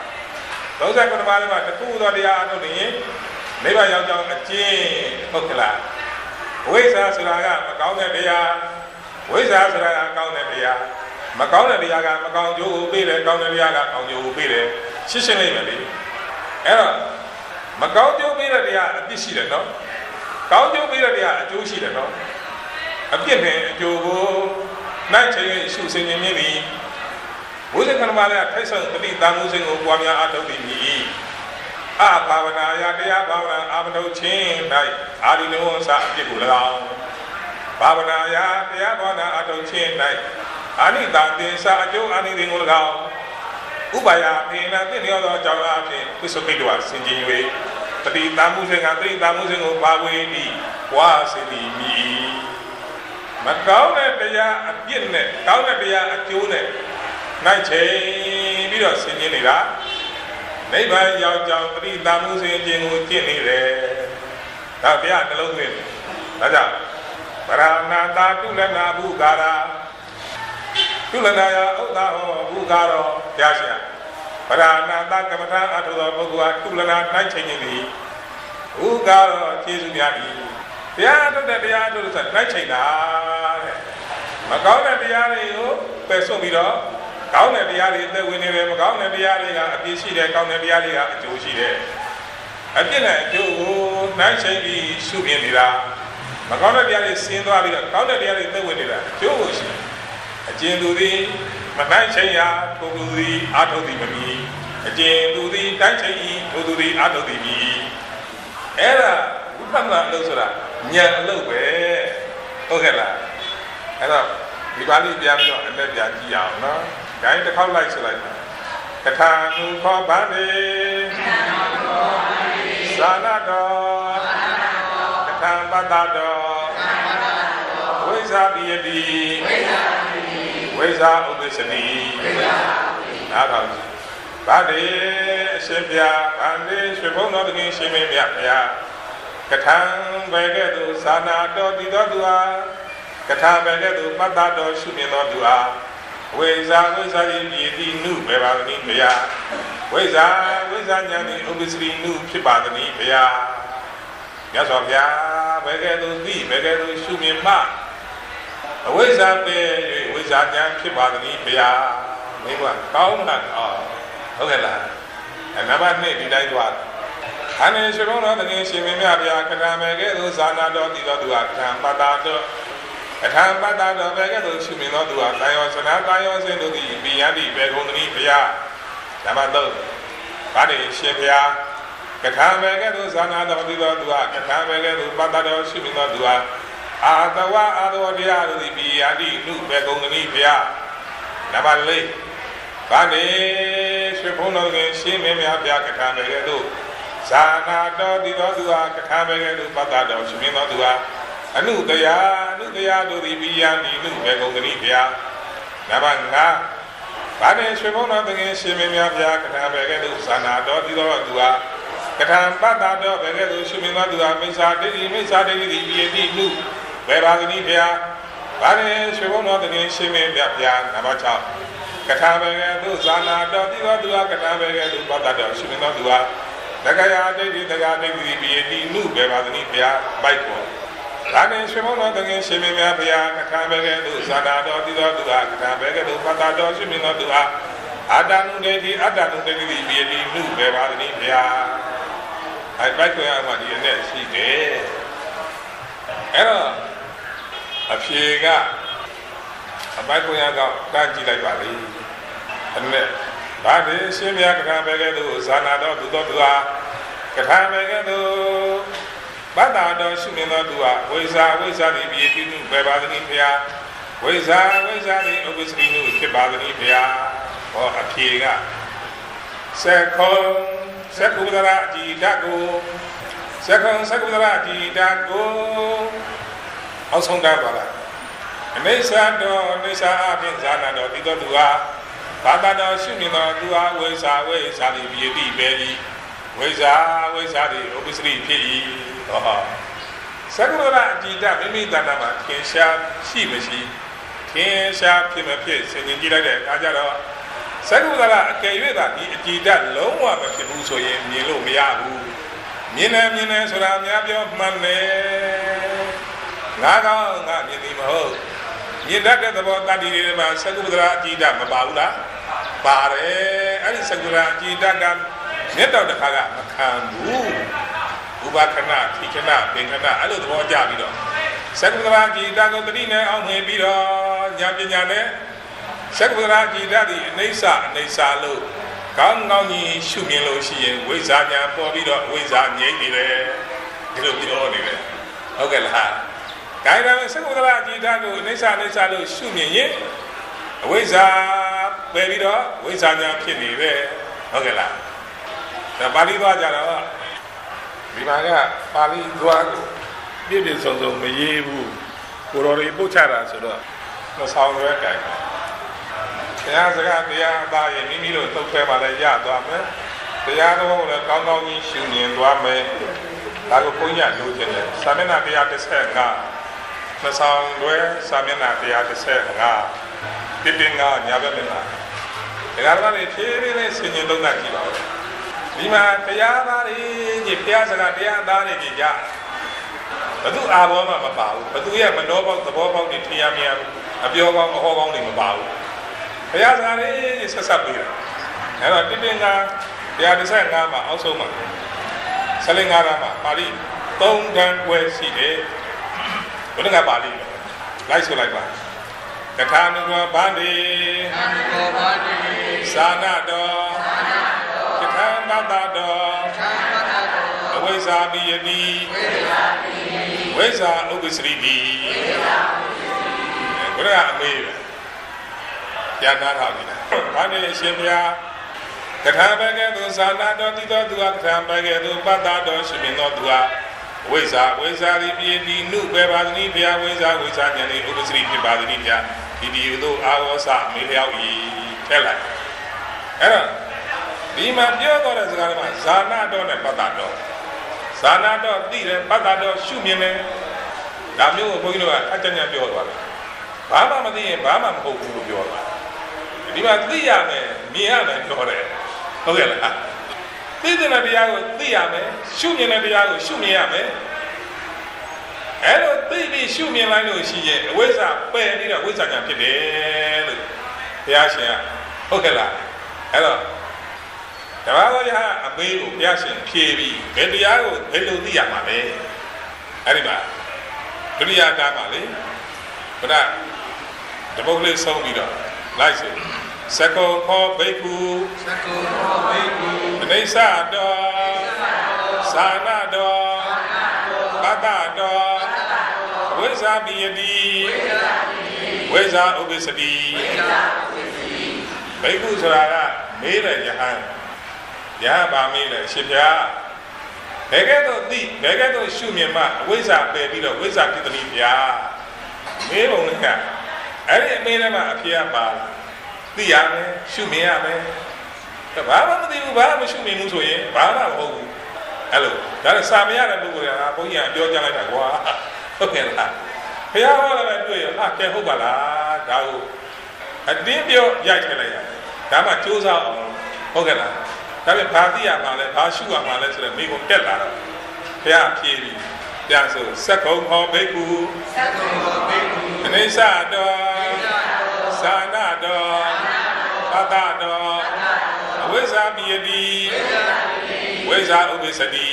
39ပါးမှာတစ်ခုသောတရားအားထုတ်နေရင်နိဗ္ဗာန်ရောက်ကြောင်းအကျင့်ဟုတ်ကလားဝိဇ္ဇာဆိုတာကမကောင်းတဲ့တရားဝိဇ္ဇာဆိုတာကကောင်းတဲ့တရားမကောင်းတဲ့တရားကမကောင်းကျိုးကိုပေးတယ်ကောင်းတဲ့တရားကကောင်းကျိုးကိုပေးတယ်ရှင်းရှင်းလေးပဲလေအဲ့တော့မကောင်းကျိုးပေးတဲ့တရားအပြစ်ရှိတယ်နော်ကောင်းကျိုးပေးတဲ့တရားအကျိုးရှိတယ်နော်အပြစ်နဲ့အကျိုးကိုနိုင်ချင်ရှုစင်ခြင်းမြင်ပြီးဘုရားကံမှာလည်းထိုက်ဆုံးပဋိသင်္ဘုဇင်ကိုပွားများအားထုတ်ပြီးအဘာဝနာယတရားဘာဝနာအာမထုတ်ခြင်း၌အာရိနဝသအပြစ်ကို၎င်းဘာဝနာယတရားဘာဝနာအားထုတ်ခြင်း၌အာနိတံသင်္စာအကျိုးအာနိသင်ကို၎င်းဥပါယအင်းနဲ့သိလျောသောအကြောင်းအဖြစ်သစ္စာပိတ္တဝဆင်ခြင်၍ပဋိသင်္ဘုဇင်ကပဋိသင်္ဘုဇင်ကိုပါဝေသည်ဝါစေသည်မြည်မကောင်းတဲ့တရားအပြစ်နဲ့ကောင်းတဲ့တရားအကျိုးနဲ့နိုင်ချင်ပြီးတော့ဆင်ခြင်နေတာနိဗ္ဗာန်ရောက်ကြောင်းပဋိသင်္ဘုဇင်ခြင်းကိုကျင့်နေတယ်ဒါဘုရားနှလုံးသွင်းဒါကြောင့်ပရဏာတာတုလနာဘုကာရာတုလနာယဥဒ္ဒါဟောဘုကာရောဘုရားရှင်ပရဏာတာကမ္မထာအထုသောပုဂ္ဂိုလ်ဟာတုလနာနိုင်ချင်ခြင်းသည်ဘုကာရောကျေးဇူးများ၏တရားထုတ်တဲ့တရားထုတ်လို့ဆိုနိုင်ချိန်တာတဲ့မကောင်းတဲ့တရားတွေကိုပယ်စွန့်ပြီးတော့ကောင်းတဲ့တရားတွေအသက်ဝင်နေတယ်မကောင်းတဲ့တရားတွေကအပြစ်ရှိတယ်ကောင်းတဲ့တရားတွေကအကျိုးရှိတယ်အပြစ်နဲ့အကျိုးကိုနိုင်ချိန်ပြီးရှုမြင်နေတာမကောင်းတဲ့တရားတွေဆင်းသွားပြီးတော့ကောင်းတဲ့တရားတွေသက်ဝင်နေတာအကျိုးကိုရှိအကျဉ်သူသည်မနိုင်ချိန်ရာထိုသူသည်အာထုတ်သည်မမီအကျဉ်သူသည်တိုင်းချိန်ဤထိုသူသည်အာထုတ်သည်မီအဲ့ဒါဝိပဿနာအလုပ်ဆိုတာဉာဏ်အလုပ်ပဲဟုတ်ကဲ့လားအဲ့တော့ဒီပါဠိပြန်ပြီးတော့အလက်ပြန်ကြည့်အောင်နော်ဒါရင်တစ်ခေါက်လိုက်ဆိုလိုက်ကထာနုခောဗန္တိသာနာတော်ကထာပတ္တတော်ဝိဇ္ဇာပိယတိဝိဇ္ဇာဥပ္ပစ္စတိနားထောင်ဗန္တိအရှင်ဗျာဗန္တိရွှေဘုံတော်တခင်ရှင်မင်းမြတ်ဗျာကထာဘယ်ကဲ့သို့သာနာတော်တည်တော်သူဟာကထာဘယ်ကဲ့သို့ပတ္တတော်ရှုမြင်တော်သူဟာဝိဇ္ဇာဤတိနုဘေပါတိဗျာဝိဇ္ဇာဉာဏ်ဤဥပ္ပစ္စတိနုဖြစ်ပါသည်ဗျာမြတ်စွာဘုရားဘယ်ကဲ့သို့သိဘယ်ကဲ့သို့ရှုမြင်မှအဝိဇ္ဇာပဲ၍ဝိဇ္ဇာဉာဏ်ဖြစ်ပါသည်ဗျာမိဘကောင်းတာဟုတ်ကဲ့လားနံပါတ်2ဒီတိုင်းသွားအနေရှိဘုံတော်တကယ်ရှင်မင်းများဗျာကထာမယ်ကဲ့သို့ဇာနာတော်တည်တော်သူဟာကထာပတ္တာတော်အထာပတ္တတော်ပဲကဲ့သို့ရှုမြင်တော်သူဟာကာယောစနာကာယောစဉ်တို့သည်ပိယတိဘေကုံတိဗျာနံပါတ်3ဗာတိရှင်ဗျာကထာမယ်ကဲ့သို့ဇာနာတော်တည်တော်သူဟာကထာမယ်ကဲ့သို့ပတ္တတော်ရှုမြင်တော်သူဟာအာတဝအာသောတရားတို့သည်ပိယတိနုဘေကုံတိဗျာနံပါတ်4ဗာတိရွှေဘုံတော်ကရှင်မင်းများဗျာကထာမယ်ကဲ့သို့ဇာနာတော်တည်တော်သူဟာကထာမယ်ကဲ့သို့ပတ္တတော်ရှုမြင်တော်သူဟာအနုတရားတို့သည်ပိယတိနုဘေကုံတိဗျာနံပါတ်5ဗာတိရွှေဘုံတော်တခင်ရှင်မင်းများဗျာကထာမယ်ကဲ့သို့ဇာနာတော်တည်တော်သူဟာကထာပတ္တတော်ပဲကဲ့သို့ရှုမြင်တော်သူဟာမိစ္ဆာဒိဋ္ဌိသည်ပိယတိနုဘေပါတိဗျာဗာတိရွှေဘုံတော်တခင်ရှင်မင်းများဗျာနံပါတ်6ကထာမယ်ကဲ့သို့ဇာနာတော်တည်တော်သူဟာကထာမယ်ကဲ့သို့ပတ္တတော်ရှုမြင်တော်သူဟာတက္ကရာဒိဋ္ဌိသည်ပိယတိနုဘေပါတိဗျာပိုက်ပေါ်ဒါနဲ့ရွှေဘုံတော်တခင်ရှင်မင်းများဗျာကထာပဲကဲ့သို့ဇာနာတော်တည်တော်သူဟာကထာပဲကဲ့သို့ပတ္တတော်ရှုမြင်တော်သူဟာအာတနုဒိဋ္ဌိသည်ပိယတိနုဘေပါတိဗျာအဲ့ပိုက်ခွင့်အမှဒီနဲ့ရှိတယ်အဲ့တော့အဖြေကအပိုက်ခွင့်ကတန်းကြည့်လိုက်ပါလေအဲ့နဲ့ဘာဒီရှင်မြတ်ကထာပဲကဲ့သို့ဇာနာတော်သူတော်သူဟာကထာပဲကဲ့သို့ပတ္တတော်ရှုမြင်တော်သူဟာဝိဇ္ဇာသည်ပိယတိနုဘေပါတိဗျာဝိဇ္ဇာသည်ဥပ္ပစ္စတိနုဖြစ်ပါတိဗျာဟောအဖြေကသက္ကုဒရအတိတကိုသက္ကုဒရအတိတကိုအောက်ဆုံးတာပါလားအနိစ္စတော်အပြင်ဇာနာတော်တည်တော်သူဟာဘာသာတော်ရှုမြင်တော်သူဟာဝိဇ္ဇာသည်ပိယတိပဲဤဝိဇ္ဇာသည်ဥပ္ပစ္စတိဖြစ်၏ဟောသက္ကုဒရအတိတမိမိတဏ္ဍာမှာထင်ရှားရှိမရှိထင်ရှားဖြစ်မဖြစ်ဆင်ခြင်ကြည့်လိုက်တဲ့အခါကျတော့သက္ကုဒရအကယ်၍သာဒီအတိတလုံးဝမဖြစ်ဘူးဆိုရင်မြင်လို့မရဘူးမြင်တယ်ဆိုတာအများပြောမှန်တယ်ငါကောင်းငါမြင်သည်မဟုတ်မြင်တတ်တဲ့သဘောတတ္တိတွေမှာသက္ကုဒရအတိတမပါဘူးလားပါတယ်အဲ့ဒီသက္ကုဒရအတိတကမြတ်တော်တစ်ခါကမခံဘူးဥပခဏခိခဏပင်ခဏအဲ့လိုသဘောကြပြီးတော့သက္ကုဒရအတိတကိုတတိနဲ့အောင်ဝင်ပြီးတော့ဉာဏ်ပညာနဲ့သက္ကုဒရအတိတသည်အနိစ္စလို့ကောင်းကြီးရှုမြင်လို့ရှိရင်ဝိဇ္ဇာဉာဏ်ပေါ်ပြီးတော့ဝိဇ္ဇာငြိမ့်နေတယ်ဒီလိုပြောနေတယ်ဟုတ်ကဲ့လားဒါကြောင့်သက္ကုဒရအတိတကိုအနိစ္စလို့ရှုမြင်ရင်အဝိဇ္ဇာပယ်ပြီးတော့ဝိဇ္ဇာဉာဏ်ဖြစ်နေတယ်ဟုတ်ကဲ့လားဒါပါဠိသွားကြတော့ဒီမှာကပါဠိသွားကိုပြည့်စုံမရေးဘူးကိုတော်တွေပုတ်ချတာဆိုတော့မဆောင်ရွက်ကြတယ်တရားစကားတရားအသားရင်မိမိတို့သုတ်ခွဲပါလဲရသွားမယ်တရားတော်ကိုလည်းကောင်းကြီးရှုမြင်သွားမယ်ဒါကိုဘုန်းကြီးလိုချင်တယ်စာမျက်နှာ135မဆောင်လွဲစာမျက်နှာ135တင်းညာဘက်မှာတရားတော်တွေဖြည်းဖြည်းလေးဆင်ញင်သုံးသပ်ကြည့်ပါဦးဒီမှာတရားသားတွေကြီးဘုရားစကားတရားသားတွေကြီးကြဘသူအာဘောမှမပါဘူးဘသူရဲ့မနောပေါက်သဘောပေါက်တွေထင်ရမြင်အပြောကောင်းအဟောကောင်းတွေမပါဘူးဘုရားစကားလေးဆက်ဆက်ပေးတာအဲ့တော့တင်းတင်းက135မှာအောက်ဆုံးမှာ15ရာမှာပါဠိ3တန်းခွဲရှိတယ်ဘုရားကပါဠိလိုက်ဆိုလိုက်ပါကထာနုဘောဗန္တိသာနာတော်ကထာမတ္တတော်အဝိဇ္ဇာပိယတိဝိဇ္ဇာဥပ္ပစရိတိဘုရားအမေးပြန်သားထားပြီလားဗန္တိအရှင်ဘုရားကထာဘဂေသူသာနာတော်တိတော်သူကထာဘဂေသူပတ္တတော်ရှင်မြင်တော်သူကဝိဇ္ဇာရိပိယတိနုပေပါသနိဘုရားဝိဇ္ဇာဉာဏ်ဤဥပ္ပစရိဖြစ်ပါသနိဘုရားဒီတို့အာဝဆမေလျောက်ဤထက်လိုက်အဲ့တော့ဒီမှာပြောတော့တဲ့စကားကဇာနာတော်နဲ့ပတ္တတော်ဇာနာတော်သိတယ်ပတ္တတော်ရှုမြင်တယ်ဒါမျိုးကိုဘုန်းကြီးတို့ကအကြံဉာဏ်ပြောသွားတယ်ဘာမှမသိရင်ဘာမှမဟုတ်ဘူးလို့ပြောတာဒီမှာသိရမယ်မြင်ရမယ်ပြောတယ်ဟုတ်ကဲ့လားသိတဲ့တရားကိုသိရမယ်ရှုမြင်တဲ့တရားကိုရှုမြင်ရမယ်အဲ့လိုသိပြီးရှုမြင်လိုက်လို့ရှိရင်အဝိဇ္ဇာပယ်ပြီးတော့ဝိဇ္ဇာဉာဏ်ဖြစ်တယ်လို့ဘုရားရှင်ကဟုတ်ကဲ့လားအဲ့တော့တပါးတော်ရအမေးကိုဘုရားရှင်ဖြေပြီးဘယ်တရားကိုဘယ်လိုသိရမှာလဲအဲ့ဒီမှာဒုတိယတားပါလေဘုရားတပုတ်လေးဆုံးပြီးတော့လိုက်စို့စကောခောဘိက္ခုအနိစ္စတော်သာနာတော်ပတ္တတော်ဝိဇ္ဇာပိယတိဝိဇ္ဇာဥပ္ပစတိဘိက္ခုဆိုတာကမေးတယ်ယဟန်ဗာမေးတယ်ရှင်ဗျာဘယ်ကဲ့သို့သိဘယ်ကဲ့သို့ရှုမြင်မှအဝိဇ္ဇာပယ်ပြီးတော့ဝိဇ္ဇာဖြစ်သည်ဗျာမေးပုံနဲ့ကအဲ့ဒီအမေးထဲမှာအဖြစ်အပါသိရမယ်ရှုမြင်ရမယ်ဘာမှမသိဘူးဘာမှမရှုမြင်ဘူးဆိုရင်ဘာမှမဟုတ်ဘူးအဲ့လိုဒါနဲ့စာမရတဲ့ပုဂ္ဂိုလ်ကဘုန်းကြီးကပြောကြလိုက်တာကွာဟုတ်ကဲ့လားဘုရားဟောလည်းပဲတွေ့ရဟာကဲဟုတ်ပါလားဒါကိုအတင်းပြောရိုက်ထည့်လိုက်ရတယ်ဒါမှကြိုးစားအောင်ဟုတ်ကဲ့လားဒါပေမဲ့ဘာသိရမှာလဲဘာရှုရမှာလဲဆိုတော့မိဘတက်လာတော့ဘုရားဖြေပြီးပြန်ဆိုစက္ကုံဟောဘိက္ခုအနိစ္စတော်သာနာတော်ပတ္တတော်အဝိဇ္ဇာပိယတိဝိဇ္ဇာဥပ္ပစတိ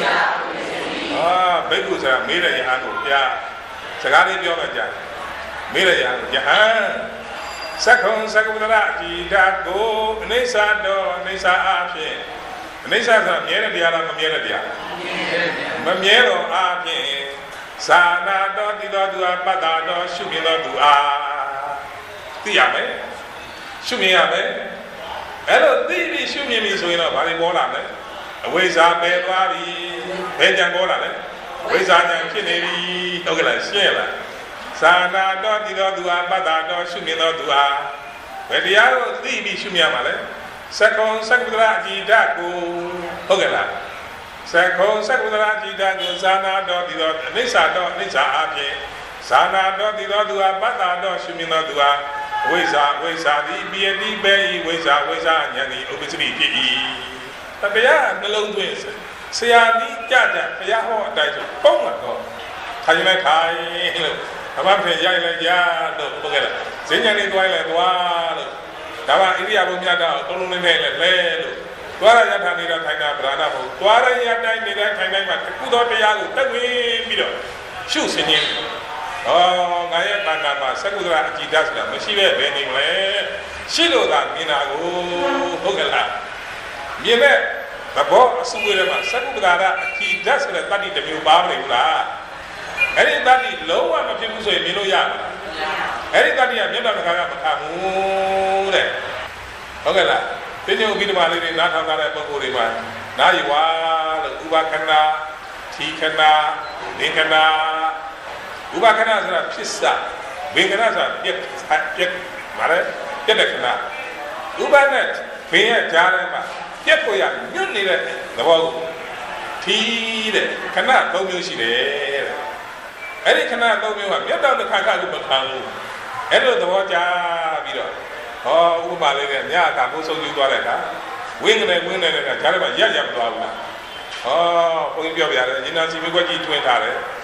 ဘိက္ခုဆိုတာမေးတဲ့ယဟန်ကိုဘုရားစကားလေးပြောမှကြာမေးတဲ့ယဟန်ယဟန်စက္ကုံစက္ကုတရအတိဓာကိုအနိစ္စတော်အနိစ္စအားဖြင့်အနိစ္စဆိုတာမြဲတဲ့တရားလားမမြဲတဲ့တရားမမြဲတော့အားဖြင့်သာနာတော်တိတော်သူအားပတ္တတော်ရှုမြင်တော်သူအားသိရမယ်ရှုမြင်ရမယ်အဲ့တော့သိပြီးရှုမြင်ပြီဆိုရင်တော့ဘာတွေပေါ်လာမလဲအဝိဇ္ဇာပယ်သွားပြီဘယ်ကြံပေါ်လာလဲဝိဇ္ဇာဉာဏ်ဖြစ်နေပြီဟုတ်ကဲ့လားရှင်းလားသာနာတော်တိတော်သူအားပတ္တတော်ရှုမြင်တော်သူအားဘယ်တရားကိုသိပြီးရှုမြင်မှာလဲစက္ကုံစက္ကုတရအတိဓာကိုဟုတ်ကဲ့လားစက္ကုံစက္ကုတရအတိဓာကိုသာနာတော်တိတော်အနိစ္စတော်အနိစ္စအပြင်သာနာတော်တိတော်သူအားပတ္တတော်ရှုမြင်တော်သူအားဝိဇ္ဇာတိပိယတိပေဤဝိဇ္ဇာဉာဏ်ဤဥပ္ပစရိဖြစ်၏တရားနှလုံးသွင်းဆရာကြီးကြဘုရားဟောအတိုင်းဆိုပုံမှန်တော့ထိုင်လိုက်ထိုင်လို့အမဖြစ်ရိုက်လိုက်ရလို့ဟုတ်ကဲ့လားဈဉ္ဉံလေးတွိုင်းလိုက်သွားလို့ဒါမှဣရိယာပုမြတ်တော့အကုန်လုံးနဲ့လဲလို့သွားရရထာနေတာထိုင်တာဗราဏဘုသွားရရတိုင်းနေတဲ့ထိုင်တိုင်းမှာတခုသောတရားကိုတက်ဝင်ပြီးတော့ရှုဆင်ခြင်းငါရဲ့တဏ္ဍာမှာစက္ကုတရအကြည်ဓာတ်ဆိုတာမရှိပဲဘယ်နေမလဲရှိလို့သာမြင်တာကိုဟုတ်ကဲ့လားမြင်တဲ့သဘောအစုဝေးထဲမှာစက္ကုတရအကြည်ဓာတ်ဆိုတဲ့တတ္တိတစ်မျိုးပါမလို့လားအဲ့ဒီတတ္တိလုံးဝမဖြစ်ဘူးဆိုရင်မြင်လို့ရမှာအဲ့ဒီတတ္တိကမြတ်တော်ကမခံဘူးတဲ့ဟုတ်ကဲ့လားပြဉ္ညုပိဓမ္မာလေးတွေနားထောင်ကြတဲ့ပုဂ္ဂိုလ်တွေမှာနာယဝါလို့ဥပခဏသီခဏလင်္ခဏဥပခဏဆိုတာဖြစ်စဝေခဏဆိုတာပြက်မာလဲပြက်တဲ့ခဏဥပနဲ့ဘင်းရဲ့ကြားထဲမှာပြက်ကိုရညွတ်နေတဲ့သဘောကိုထီးတဲ့ခဏ၃မျိုးရှိတယ်တဲ့အဲ့ဒီခဏ၃မျိုးကမြတ်တော်တစ်ခါကလည်းမခံဘူးအဲ့လိုသဘောကြားပြီးတော့ဥပမာလေးနဲ့ညအခါဘုဆုံးယူသွားတဲ့အခါဝင်းနေတဲ့ကြားထဲမှာရက်မသွားဘူးလားဘုန်းကြီးပြောပြရတယ်ညီနာစီမကွက်ကြီးထွင်ထားတယ်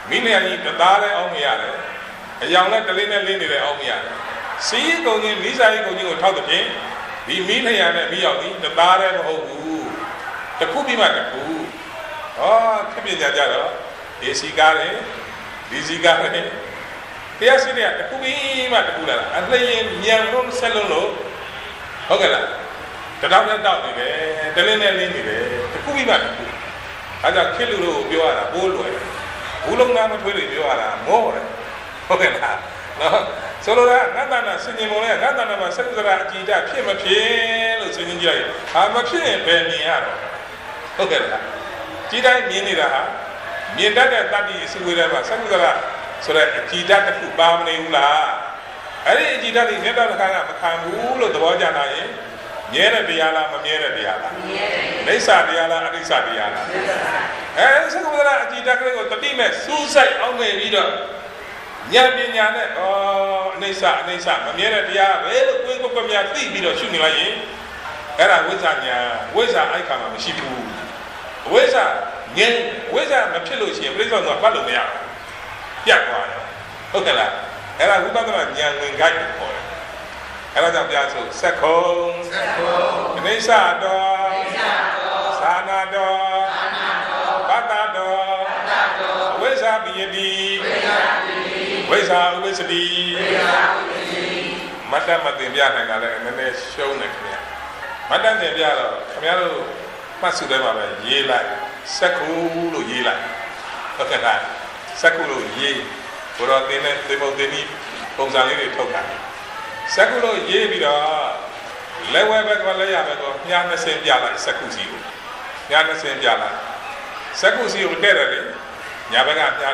မိနေကြီးတသားလည်းအောင်မရတယ်အယောင်နဲ့တလင်းနဲ့လင်းနေတယ်အောင်မရတယ်စီးကုံချင်းမိစားကြီးကုံချင်းကိုထောက်တဲ့ပြင်ဒီမိလျာနဲ့မိရောက်ပြီးတသားလည်းမဟုတ်ဘူးတစ်ခုပြီးမှတစ်ခုဟောဖြစ်ပြကြတော့ACကားတယ်DCကားတယ်တရားစီတွေကတစ်ခုပြီးမှတစ်ခုလာတာအလျင်မြန်လို့ဆက်လုံးလို့ဟုတ်ကဲ့လားတတောက်နဲ့တောက်နေတယ်တလင်းနဲ့လင်းနေတယ်တစ်ခုပြီးမှတစ်ခုအဲဒါခစ်လူတို့ပြောရတာပိုးလွယ်ဘူးလုံးသားမထွေးတွေပြောရတာမောတယ်ဟုတ်ကဲ့လားနော်ဆိုလိုတာငါတဏ္ဍဆင်ញင်ပုံနဲ့ငါတဏ္ဍမှာစက္ကရာအကြည်တဖြစ်မဖြစ်လို့ဆင်ញင်ကြရဟာမဖြစ်ရင်ဘယ်မြင်ရတော့ဟုတ်ကဲ့လားကြည်တိုင်းမြင်နေတာဟာမြင်တတ်တဲ့တတ္တိအစဝေးထဲမှာစက္ကရာဆိုတဲ့အကြည်တတစ်ခုပါမနေဘူးလားအဲ့ဒီအကြည်တတွေမြတ်တော်တစ်ခါကမခံဘူးလို့သဘောကျလာရင်မြဲတဲ့တရားလားမမြဲတဲ့တရားလားမြဲတယ်နိစ္စတရားလားအနိစ္စတရားလားနိစ္စအဲစက္ကရာအကြည်တကလေးကိုတတိမဲ့စူးစိုက်အောင်နေပြီးတော့ဉာဏ်ပညာနဲ့အနိစ္စမမြဲတဲ့တရားပဲလို့ကိုယ်ကိုယ်ကမြသိပြီးတော့ရှုနေလိုက်ရင်အဲ့ဒါဝိဇ္ဇာညာဝိဇ္ဇာအိုက်ခါမှာမရှိဘူးဝိဇ္ဇာငြင်းဝိဇ္ဇာမဖြစ်လို့ရှိရင်ပြိဿကပတ်လို့မရဘူးပြတ်သွားတယ်ဟုတ်ကဲ့လားအဲ့ဒါဝိပဿနာဉာဏ်ဝင်ခိုက်ကိုခေါ်တယ်အဲ့ဒါကြောင့်ပြဆိုစက္ခုံအနိစ္စတော်သာနာတော်ပတ္တတော်ဝိဇ္ဇာပိယတိဝိဇ္ဇာဥပ္ပစ္စတိမတ္တမတင်ပြနိုင်တာလည်းနည်းနည်းရှုံးတယ်ခင်ဗျာမတ္တတင်ပြတော့ခင်ဗျားတို့မှတ်စုထဲမှာပဲရေးလိုက်စက္ခုလို့ရေးလိုက်ဟုတ်ကဲ့လားစက္ခုလို့ရေးဘုရောသင်နဲ့သေမုတ်တင်ပြီးပုံစံလေးတွေထုတ်တာစက္ခုလို့ရေးပြီးတော့လက်ဝဲဘက်ကလည်းရမယ်တော့မြား20ပြလိုက်စက္ခုစီကိုမြား20ပြလိုက်စက္ခုစီကိုတဲ့တယ်လေညာဘက်ကမြား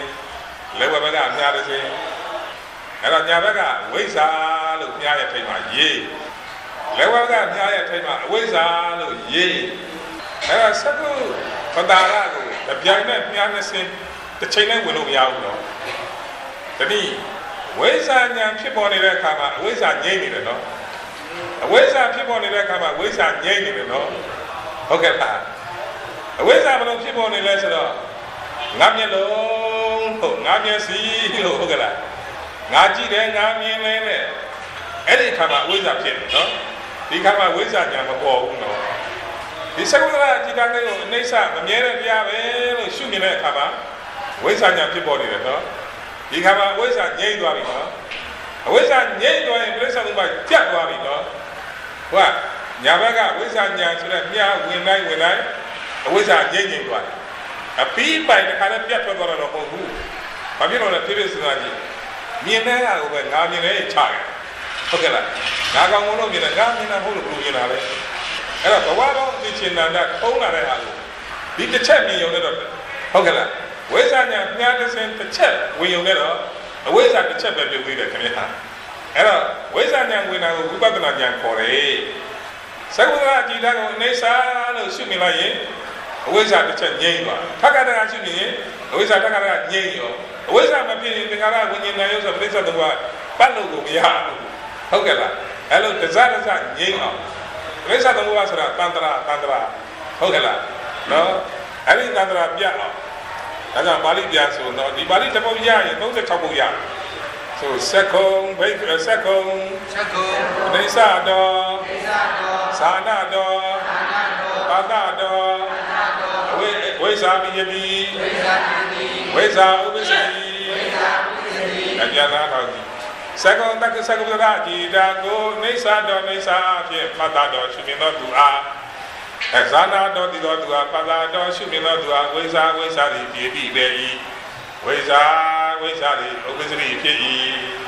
30လက်ဝဲဘက်ကမြား30အဲ့တော့ညာဘက်ကဝိဇ္ဇာလို့မြားရဲ့ထိပ်မှာရေးလက်ဝဲဘက်ကမြားရဲ့ထိပ်မှာအဝိဇ္ဇာလို့ရေးအဲ့တော့စက္ခုပတာရကိုတပြိုင်နဲ့မြား20တစ်ချိန်နဲ့ဝင်လို့မရဘူးတော့တတိဝိဇ္ဇာညာဖြစ်ပေါ်နေတဲ့အခါမှာအဝိဇ္ဇာငြိမ့်နေတယ်နော်အဝိဇ္ဇာဖြစ်ပေါ်နေတဲ့အခါမှာဝိဇ္ဇာငြိမ့်နေတယ်နော်ဟုတ်ကဲ့လားအဝိဇ္ဇာဘယ်လိုဖြစ်ပေါ်နေလဲဆိုတော့ငါမျက်လုံးဟုတ်ငါမျက်စိလို့ဟုတ်ကဲ့လားငါကြည့်တယ်ငါမြင်တယ်တဲ့အဲ့ဒီအခါမှာအဝိဇ္ဇာဖြစ်တယ်နော်ဒီခါမှာဝိဇ္ဇာညာမပေါ်ဘူးနော်ဒီစကုသလအကြည့်တိုင်းကိုအနိစ္စမမြဲတဲ့တရားပဲလို့ရှုမြင်တဲ့အခါမှာဝိဇ္ဇာညာဖြစ်ပေါ်နေတယ်နော်ဒီခါမှာအဝိဇ္ဇာငြိမ့်သွားပြီနော်အဝိဇ္ဇာငြိမ့်သွားရင်ပြိဿသမုပ္ပါပြတ်သွားပြီနော်ဟုတ်ကညာဘက်ကဝိဇ္ဇာညာဆိုတဲ့မြားဝင်တိုင်းအဝိဇ္ဇာငြိမ့်သွားတယ်အပီးပိုင်တစ်ခါနဲ့ပြတ်ထွက်သွားတော့မဟုတ်ဘူးဘာဖြစ်လို့လဲဖြည်းဖြည်းစဉ်းစားကြည့်မြင်တဲ့ဟာကိုပဲငါမြင်တဲ့ချတယ်ဟုတ်ကဲ့လားငါကောင်မလို့မြင်တယ်ငါမြင်တာမဟုတ်လို့ဘယ်လိုမြင်တာလဲအဲ့တော့ဘဝတော်သိချင်တာထုံးလာတဲ့ဟာကိုဒီတစ်ချက်မြင်ရုံနဲ့တော့ဟုတ်ကဲ့လားဝိဇ္ဇာညာမြားတစ်စင်းတစ်ချက်ဝင်ရုံနဲ့တော့အဝိဇ္ဇာတစ်ချက်ပဲပြုတ်သေးတယ်ခင်ဗျာအဲ့တော့ဝိဇ္ဇာညာဝင်တာကိုဝိပဿနာညာခေါ်တယ်သက္ကုတ္တအကြည်ဓာတ်ကိုအိဋ္ဌာလို့ရှုမြင်လိုက်ရင်အဝိဇ္ဇာတစ်ချက်ငြိမ့်သွားထက္ကတကရှုမြင်ရင်အဝိဇ္ဇာထက္ကတကငြိမ့်ရောအဝိဇ္ဇာမဖြစ်ရင်သင်္ခါရဝိညာဉ်နာယုဆိုပြိဿသမုပ္ပါပတ်လို့ကိုမရဘူးဟုတ်ကဲ့လားအဲ့လိုတစငြိမ့်အောင်ပြိဿသမုပ္ပါဆိုတာတန္တရာဟုတ်ကဲ့လားနော်အဲ့ဒီတန္တရာပြတ်အောင်ဒါကြောင့်ပါဠိပြန်ဆိုတော့ဒီပါဠိတစ်ပုဒ်ရရင်36ပုဒ်ရဆိုစက္ခုံဘိက္ခစက္ခုံအိဋ္ဌာတော်သာနာတော်ပါဒတော်ဝိဇ္ဇာပိယတိဝိဇ္ဇာဥပ္ပစ္စတိအကျဉ်းသားတော်ကြီးစက္ကုံတက္ကစက္ကုတ္တရာဒီတာကိုအိဋ္ဌာတော်အဖြစ်ပတ္တတော်ရှင်မြင်တော်သူအားဇာနာတော်ဒီတော်သူအားပတ္တတော်ရှင်မြင်တော်သူအားဝိဇ္ဇာတိပိယတိပဲ၏ဝိဇ္ဇာတိဥပ္ပစ္စတိဖြစ်၏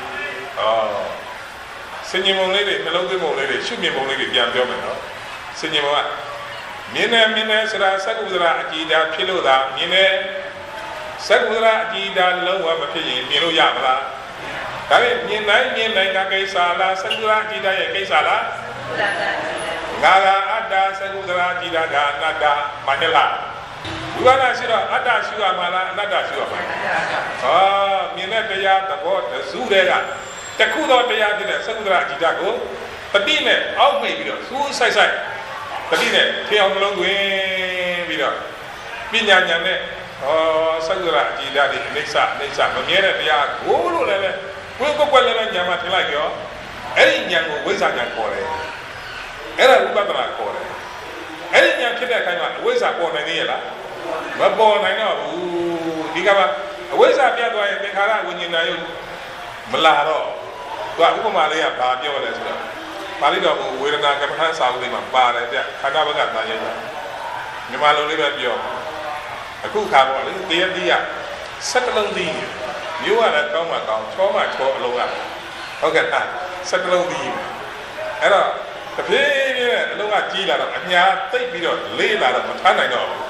စဉ္ညမုံလေးတွေနှလုံးသွင်းပုံလေးတွေရှုမြင်ပုံလေးတွေပြန်ပြောမယ်နော်စဉ္ညမုံကမြင်နေဆိုတာစက္ကုတ္တရာအကြည်ဓာတ်ဖြစ်လို့သာမြင်နေစက္ကုတ္တရာအကြည်ဓာတ်လုံးဝမဖြစ်ရင်မြင်လို့ရမလားဒါပေမဲ့မြင်နိုင်ကကိစ္စလားစက္ကုတ္တရာအကြည်ဓာတ်ရဲ့ကိစ္စလားငါကအတ္တစက္ကုတ္တရာအကြည်ဓာတ်ကအနတ္တမဟုတ်လားဝိပဿနာရှိတော့အတ္တရှိရမှာလားအနတ္တရှိရမှာလားမြင်တဲ့တရားသဘောတစုတည်းကတခုသောတရားဖြစ်တဲ့စက္ကုတ္တရာအကြည်ဓာတ်ကိုပတိနဲ့အောက်မိတ်ပြီးတော့စူးဆိုင်တတိနဲ့ထေအောင်နှလုံးသွင်းပြီးတော့ပညာဉာဏ်နဲ့ Sagura Jidadi, Nisa, Mamera, Guru, we'll go well and Yamati like you. Any young wizard and Kore. Era Rubabra Kore. Any young kid that came out, wizard born in Ela. But born, I know, Digaba, a wizard Yadwa and Bekara when you know Malaro. Maria, Pabio, let's go. Palido, we're not going to have something on bar and I never got my name. You might live at your. A cool cowboy, dear, settle on the you are at Toma, Toma, Loga. Okay, settle on the Era, the play, Loga Gila, and ya take me to lay out of Matana.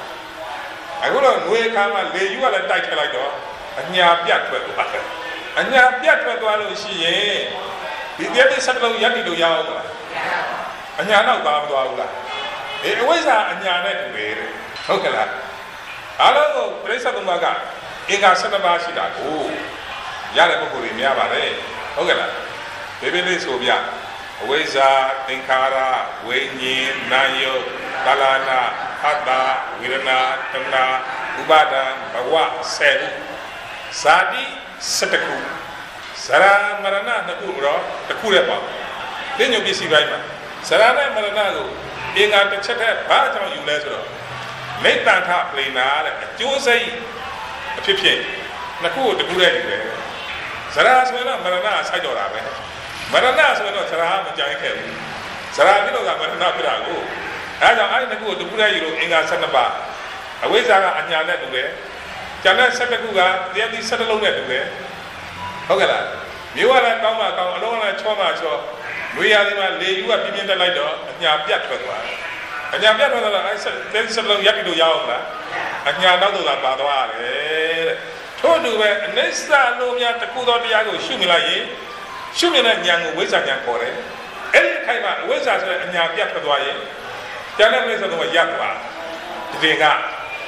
I would not wake up and lay you are a tight like dog, and ya piat with butter. And ya piat with one she, the other settle Yaki do Yaola. And ya know Baba. It was a Yana to okay. Hello, Presa Dumaga, Inga Sanabashida, oh, Yalabury, Miabare, Ogala, Baby Sobia, Weza, Tinkara, Wayne, Nayo, Kalana, Hada, Wirana, Tana, Ubada, Bawa, Sel, Sadi, Setaku, Sara Marana, Nakura, the Kurapa. Then you see Rima, Sarana Maranago, Inga the Cheta, Baja, you let her. Make that top play now, Jose, a 15. Naku, the good idea. Saras went up, Maranas, I don't have it. Maranas went up, Sarah, and Jankel. Sarah, you know that Marana Pirago. As I know the good idea in our Sanaba. Away Zara and Yana to wear. Jana Satakuga, they have this settle on to wear. Hogala, you are at Kama, alone at Choma, so we are lay you are giving the light and Yapiat. And I said, then settle Yakido Yaola, and Yanado la Badwa. Told you where Nesta no Yatakudo Diago, Shumila, Shumina Yang, Wizard Yankore, any kind of wizard and Yapiatwaye, Jana Wizard of Yakwa, Vega.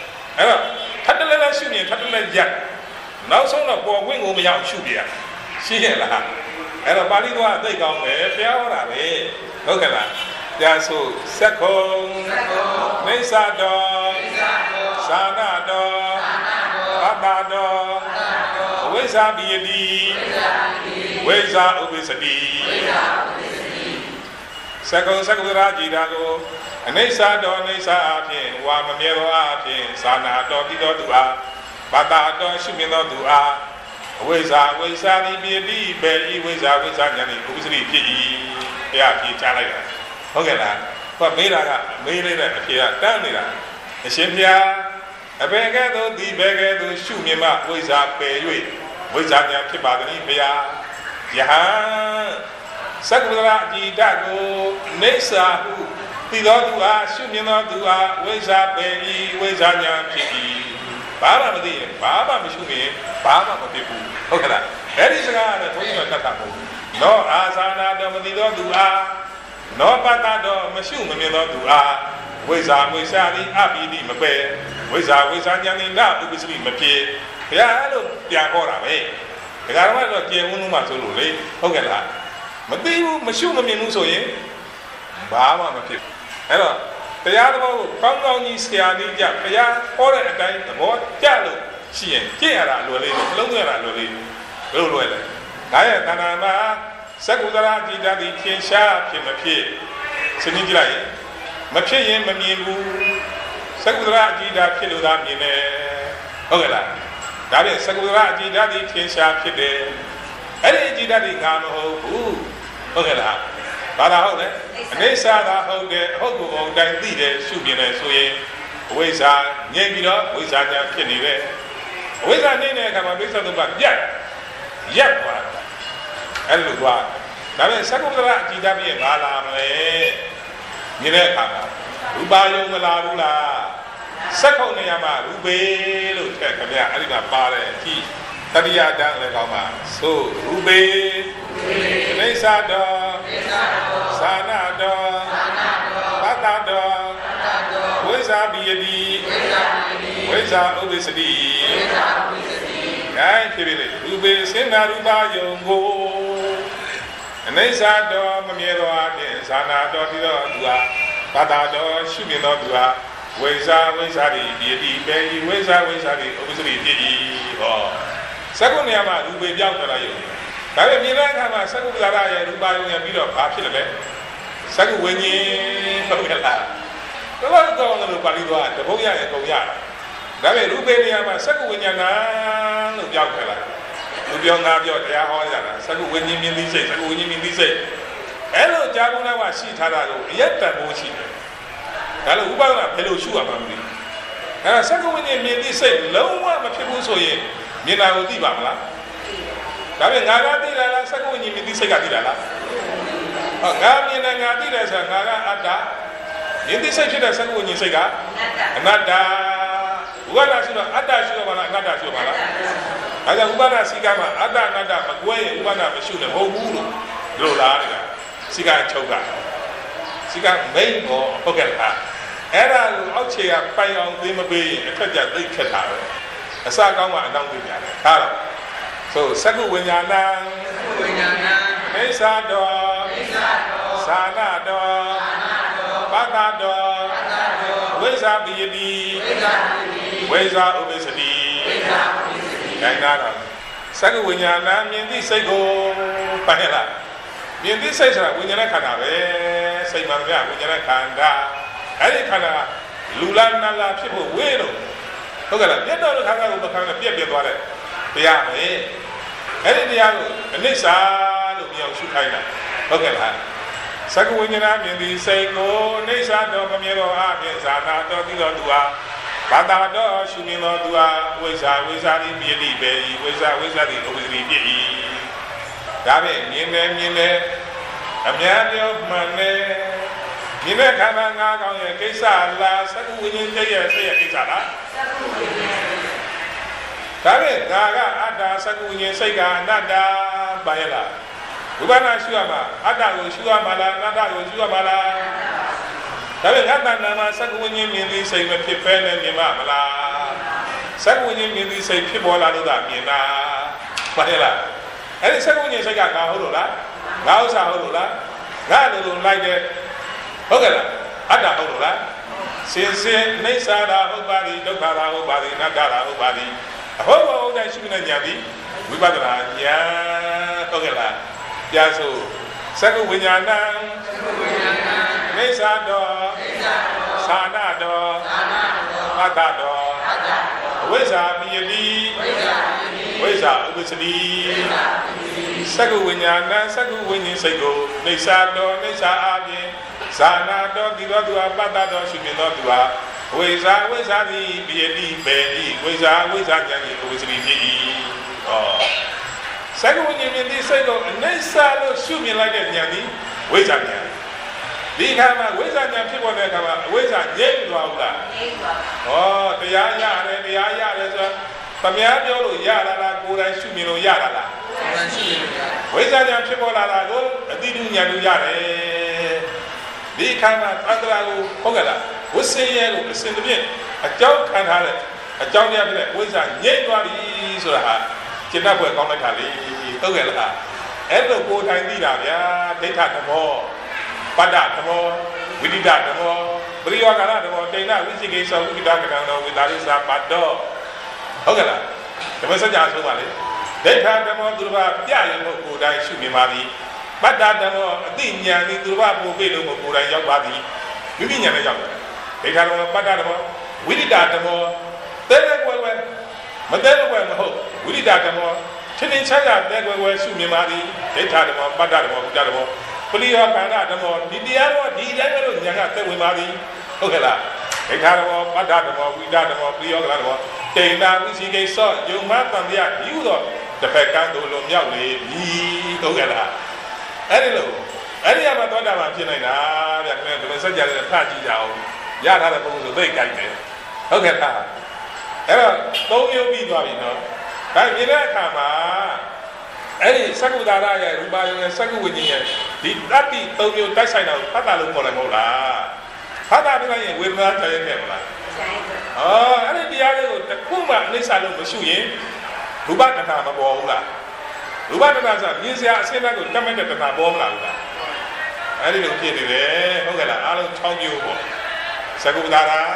Tatala Shumi, Tatala Yak. Now, so no poor wing over Yam Shubia. She and a Balinoa, they go there, Fiora, okay. So, second, Nesado, Sanado, Abado, Weza Biedi, Weza Obesity, second Rajidago, and Nesado, Nesa Apin, Wamamero Apin, Sanado, Didodua, Badado, Shumino Dua, Weza Biedi, Belly, Weza Yani, Obesity, P.E. Chalaga. Okay, but made it here, down there. A Shimpia, a beggar, the beggar, shoot me up, with our pay, with our Kibagani, Pia, Yaha, Sakura, Dago, Nesa, who, the Lord do us, shoot me not do our, with our baby, with our young piggy. Baba, Baba, Mishumi, Baba, people. Okay, that is a guy that told you about no, as I know, the Lord do our. No patado, Machine, Milo, Weza, Wezali, Abidi, Mabe, Weza, Wezani, now, who is in Mape. Piano, Piagora, eh? The Garama, Unuma, okay, Mabu, Machine, Minuso, eh? Baba, Mape. Hello, Piano, Pangoni, Siani, Pia, or a time, the boy, Jalo, she and Kiara, Loli, Lulu, Naya, Tanama. Sakura Didadi Kinsha, Kimapie, Senigilai, Mapie, Mamibu, Sakura Dida Kiluda Mine, Ogala, that is Sakura Didadi Kinsha Kide, Eddie Didadi Gamo, Ogala, Bada, Nesa, Hogo, Dide, Subine, Suye, Weza, Nebida, Wezanya Kinive, Weza Nene, Kamabisa, but yet, and look what. That is Sakura Tidabi and Alam, Mineka, Rubayo Malarula, Sakonayama, Rube, Lutekamia, Alina Pare, Key, Tadia Dan Legama, so Rube, Nesado, Sanado, Batado, Weza Biedi, Weza Obesity, I feel it, Rube, Sena Rubayo. And they said, Mamero, Sanado, Dua, Badado, Shumino Dua, ဝိဇာဝိဇာဒီဒီဒီပဲဝိဇာဝိဇာဒီဥပ္ပစရိပြည့်ဟောစကုနေရာမှာလူပေပြောင်းသွားရုံဒါပေမဲ့မြင်တဲ့အခါမှာစကုပ္ပဇာရရဲ့ရူပါယုံရပြီးတော့ဘာဖြစ်လဲစကုဝိညာဉ်ဟုတ်ကဲ့လားဘယ်တော့တော့ပါဠိတော်တပုတ်ရရဲ့ကုန်ရဒါပေမဲ့ရူပေနေရာမှာစကုဝိညာဏလို့ပြောင်းခဲ့လာလူပြောငါပြောတရားဟောရတာစကုဝိညာဉ်မြင်သိစိတ်စကုဝိညာဉ်မြင်သိစိတ်အဲ့လိုကြာကုန်တော့ရှိထားတာကိုအယက်တန်ဖို့ရှိတယ်ဒါလို့ဥပဒနာဘယ်လိုရှုရမှာမလဲအဲ့ဒါစကုဝိညာဉ်မြင်သိစိတ်လုံးဝမဖြစ်ဘူးဆိုရင်မြင်တာကိုသိပါမလားဒါပေမဲ့ငါကသိတယ်လားစကုဝိညာဉ်မြင်သိစိတ်ကသိတယ်လားဟောငါမြင်တယ်ငါသိတယ်ဆိုတာငါကအတ္တမြင်သိစိတ်ဖြစ်တဲ့စကုဝိညာဉ်စိတ်ကအနတ္တဥပါဒရှိတော့အတ္တရှိတော့မလားအနတ္တရှိတော့မလားအဲဒါဥပါဒစီကမှာအတ္တအနတ္တမကွဲရင်ဥပါဒမရှိနဲ့မဟုတ်ဘူးလို့တို့လားတကစီကချုပ်ကစီကမိန်ကိုဟုတ်ကဲ့လားအဲ့ဒါကိုအောက်ခြေကပိုင်အောင်သိမပေးရင်အထက်ကျသိခက်တာပဲအစကောင်းကအနောက်သိပြန်တယ်ဒါတော့ဆိုစကုဝိညာဏံမိစ္ဆာတောသာနာတောပတ္တတောဝိဇ္ဇာပိယတိဝိဇ္ဇာဥပ္ပစ္စတိဒါကတော့စကုဝိညာဏမြင်သိစိတ်ကိုပိုင်ရလားမြင်သိစိတ်ဆိုတာဝိညာဏခန္ဓာပဲစိတ်မှန်ပြဝိညာဏခန္ဓာအဲ့ဒီခန္ဓာလူလာနာလာဖြစ်ဖို့ဝေးလို့ဟုတ်ကဲ့လားပြတ်တော့ခန္ဓာကိုမခံနဲ့ပြက်သွားတယ်တရားပဲအဲ့ဒီတရားကိုအနိစ္စလို့ပြောရှုခိုင်းတာဟုတ်ကဲ့လားစကုဝိညာဏမြင်သိစိတ်ကိုအနိစ္စတော့မမြင်တော့အပြင်ဇာနာတော့သိတော့သူဟာဘာသာတော့ရှုမြင်တော့သူဟာဝိဇ္ဇာတိမြည်တိပဲဝိဇ္ဇာတိဥပ္ပစရိပြည့်ဒါပဲမြင်တယ်အများပြောမှန်တယ်မြင်တဲ့ခန္ဓာ၅ကောင်ရဲ့ကိစ္စလားစကုဝိညာဉ်ရဲ့စိတ်ရဲ့ကိစ္စလားဒါပဲဒါကအတ္တစကုဝိညာဉ်စိတ်ကအနတ္တပါရလားဝိပဿနာရှုရမှာအတ္တကိုရှုရမှာလားအနတ္တကိုရှုရမှာလားဒါပေမဲ့ငါတဏ္ဍာမှာစကုဝိညာဉ်မြင်သိစိတ်မဖြစ်ဖဲနဲ့မြင်မှာမလားစကုဝိညာဉ်မြင်သိစိတ်ဖြစ်ပေါ်လာလို့သာမြင်တာပါရလားအဲ့ဒီစကုဝိညာဉ်စိတ်ကငါဟုတ်လို့လားငါဥစ္စာဟုတ်လို့လားငါလိုလိုက်တယ်ဟုတ်ကဲ့လားအတ္တဟုတ်လို့လားစင်အိဋ္ဌာရာဟုတ်ပါသည်ဒုက္ခရာဟုတ်ပါသည်အနတ္တရာဟုတ်ပါသည်အဟုတ်ပါဟုတ်တိုင်းရှုနေကြပြီဝိပဿနာဉာဏ်ဟုတ်ကဲ့လားပြဆိုစကုဝိညာဏံမိစ္ဆာတောသာနာတောပတ္တတောဝိဇ္ဇာပိယတိဝိဇ္ဇာဥပ္ပစတိစကုဝိညာဏစကုဝိညာဉ်စိတ်ကိုမိစ္ဆာတောမိစ္ဆာအပြင်ဇာနာတောဒီတော်သူဟာပတ္တတောရှိမြင်တော်သူဟာဝိဇ္ဇာတိပိယတိပေတိဝိဇ္ဇာဉာဏ်ကြီးဥပ္ပစတိဖြစ်၏ဟောစကုဝိညာဉ်မြင်သည့်စိတ်ကိုအနိစ္စလို့ရှုမြင်လိုက်တဲ့ဉာဏ်ဒီဝိဇ္ဇာဉာဏ်ဒီခါမှာဝိဇ္ဇာဉာဏ်ဖြစ်ပေါ်တဲ့အခါမှာအဝိဇ္ဇာငြိမ့်သွားဘူးလားငြိမ့်ပါဘူးဟောတရားရတယ်ဆိုဗမာပြောလို့ရလာလားကိုယ်တိုင်ရှုမြင်လို့ရလာလားကိုယ်တိုင်ရှုမြင်လို့ရဝိဇ္ဇာဉာဏ်ဖြစ်ပေါ်လာတာကိုအတိတုဉာဏ်လို့ရတယ်ဒီခါမှာသတ္တရာကိုဟုတ်ကဲ့လားဝိစေယကိုအစဉ်တစ်ပြည့်အကြောင်းခံထားတဲ့အကြောင်းတရားဖြစ်တဲ့ဝိဇ္ဇာငြိမ့်သွားပြီဆိုတာဟာကျင့်တတ်ဖွယ်ကောင်းလိုက်တာလေဟုတ်ကဲ့လားအဲ့လိုကိုယ်တိုင်သိတာဗျာဒိဋ္ဌဓမ္မောပတ္တဓမ္မောဝိဒိတဓမ္မောပရိယောဂရဓမ္မောတိဏ္ဍဝိသိကိသောဝိဒိတကံတော်ဝိတာရိသာပတ်တော်ဟုတ်ကဲ့လားဓမ္မစကြာဆိုပါလေဒိဋ္ဌဓမ္မောသူတော်ပြရင်ကိုယ်တိုင်ရှုမြင်ပါသည်ပတ္တဓမ္မောအသိဉာဏ်ဤသူတော်ပို့ပေးလို့ကိုယ်တိုင်ရောက်ပါသည်ဝိပညာနဲ့ရောက်တယ်ဒိဋ္ဌဓမ္မောပတ္တဓမ္မောဝိဒိတဓမ္မောတဲတဲ့ကွယ်ကွယ်မတဲတဲ့ကွယ်မဟုတ်ဝိဒိတဓမ္မောထင်းထင်းရှားရှားတဲကွယ်ကွယ်ရှုမြင်ပါသည်ဒိဋ္ဌဓမ္မောပတ္တဓမ္မောဝိဒိတဓမ္မောပရိယောဂန္ဓဓမ္မောဒီတရားတော့ဒီတိုင်းပဲလို့ဉာဏ်ကသက်ဝင်ပါသည်ဟုတ်ကဲ့လားဒိဋ္ဌဓမ္မောပတ္တဓမ္မောဝိဒဓမ္မောပရိယောဂန္ဓဓမ္မောတိဏ္ဍဝိသိကိသောယုံမတံတရားဒီဟုသောတစ်ဖက်ကံတို့လိုမြောက်လေပြီဟုတ်ကဲ့လားအဲ့ဒီလိုအဲ့ဒီမှာသောတာပန်ဖြစ်နိုင်တာဗျာခင်ဗျာဒီလိုစัจ jare နဲ့ဖတ်ကြည့်ကြအောင်ရထားတဲ့ပုဂ္ဂိုလ်ဆိုသိကြိုက်တယ်ဟုတ်ကဲ့လားအဲ့တော့သုံးမျိုးပြီးသွားပြီနော်ဒါမြင်တဲ့အခါမှာအဲ့ဒီစကုဒါရရဲ့ရူပါယုံရဲ့စကုဝိညာဉ်ရဲ့ဒီတတ္တိသုံးမျိုးတိုက်ဆိုင်တာကိုဖတ်တာလို့ခေါ်တယ်မဟုတ်လားဖတ်တာပြလိုက်ရင်ဝေဒနာတည်းခဲ့မလားအဲ့ဒီတရားလေးကိုတစ်ခုမှအနိစ္စလို့မရှုရင်ရူပတဏ္ဍာမပေါ်ဘူးလားရူပတဏ္ဍာဆိုမြင်စရာအစင်းတဲ့ကိုတတ်မဲ့တဲ့တဏ္ဍာပေါ်မလာဘူးလားအဲ့ဒီလိုဖြစ်နေတယ်ဟုတ်ကဲ့လားအားလုံး6မျိုးပေါ့စကုဒါရ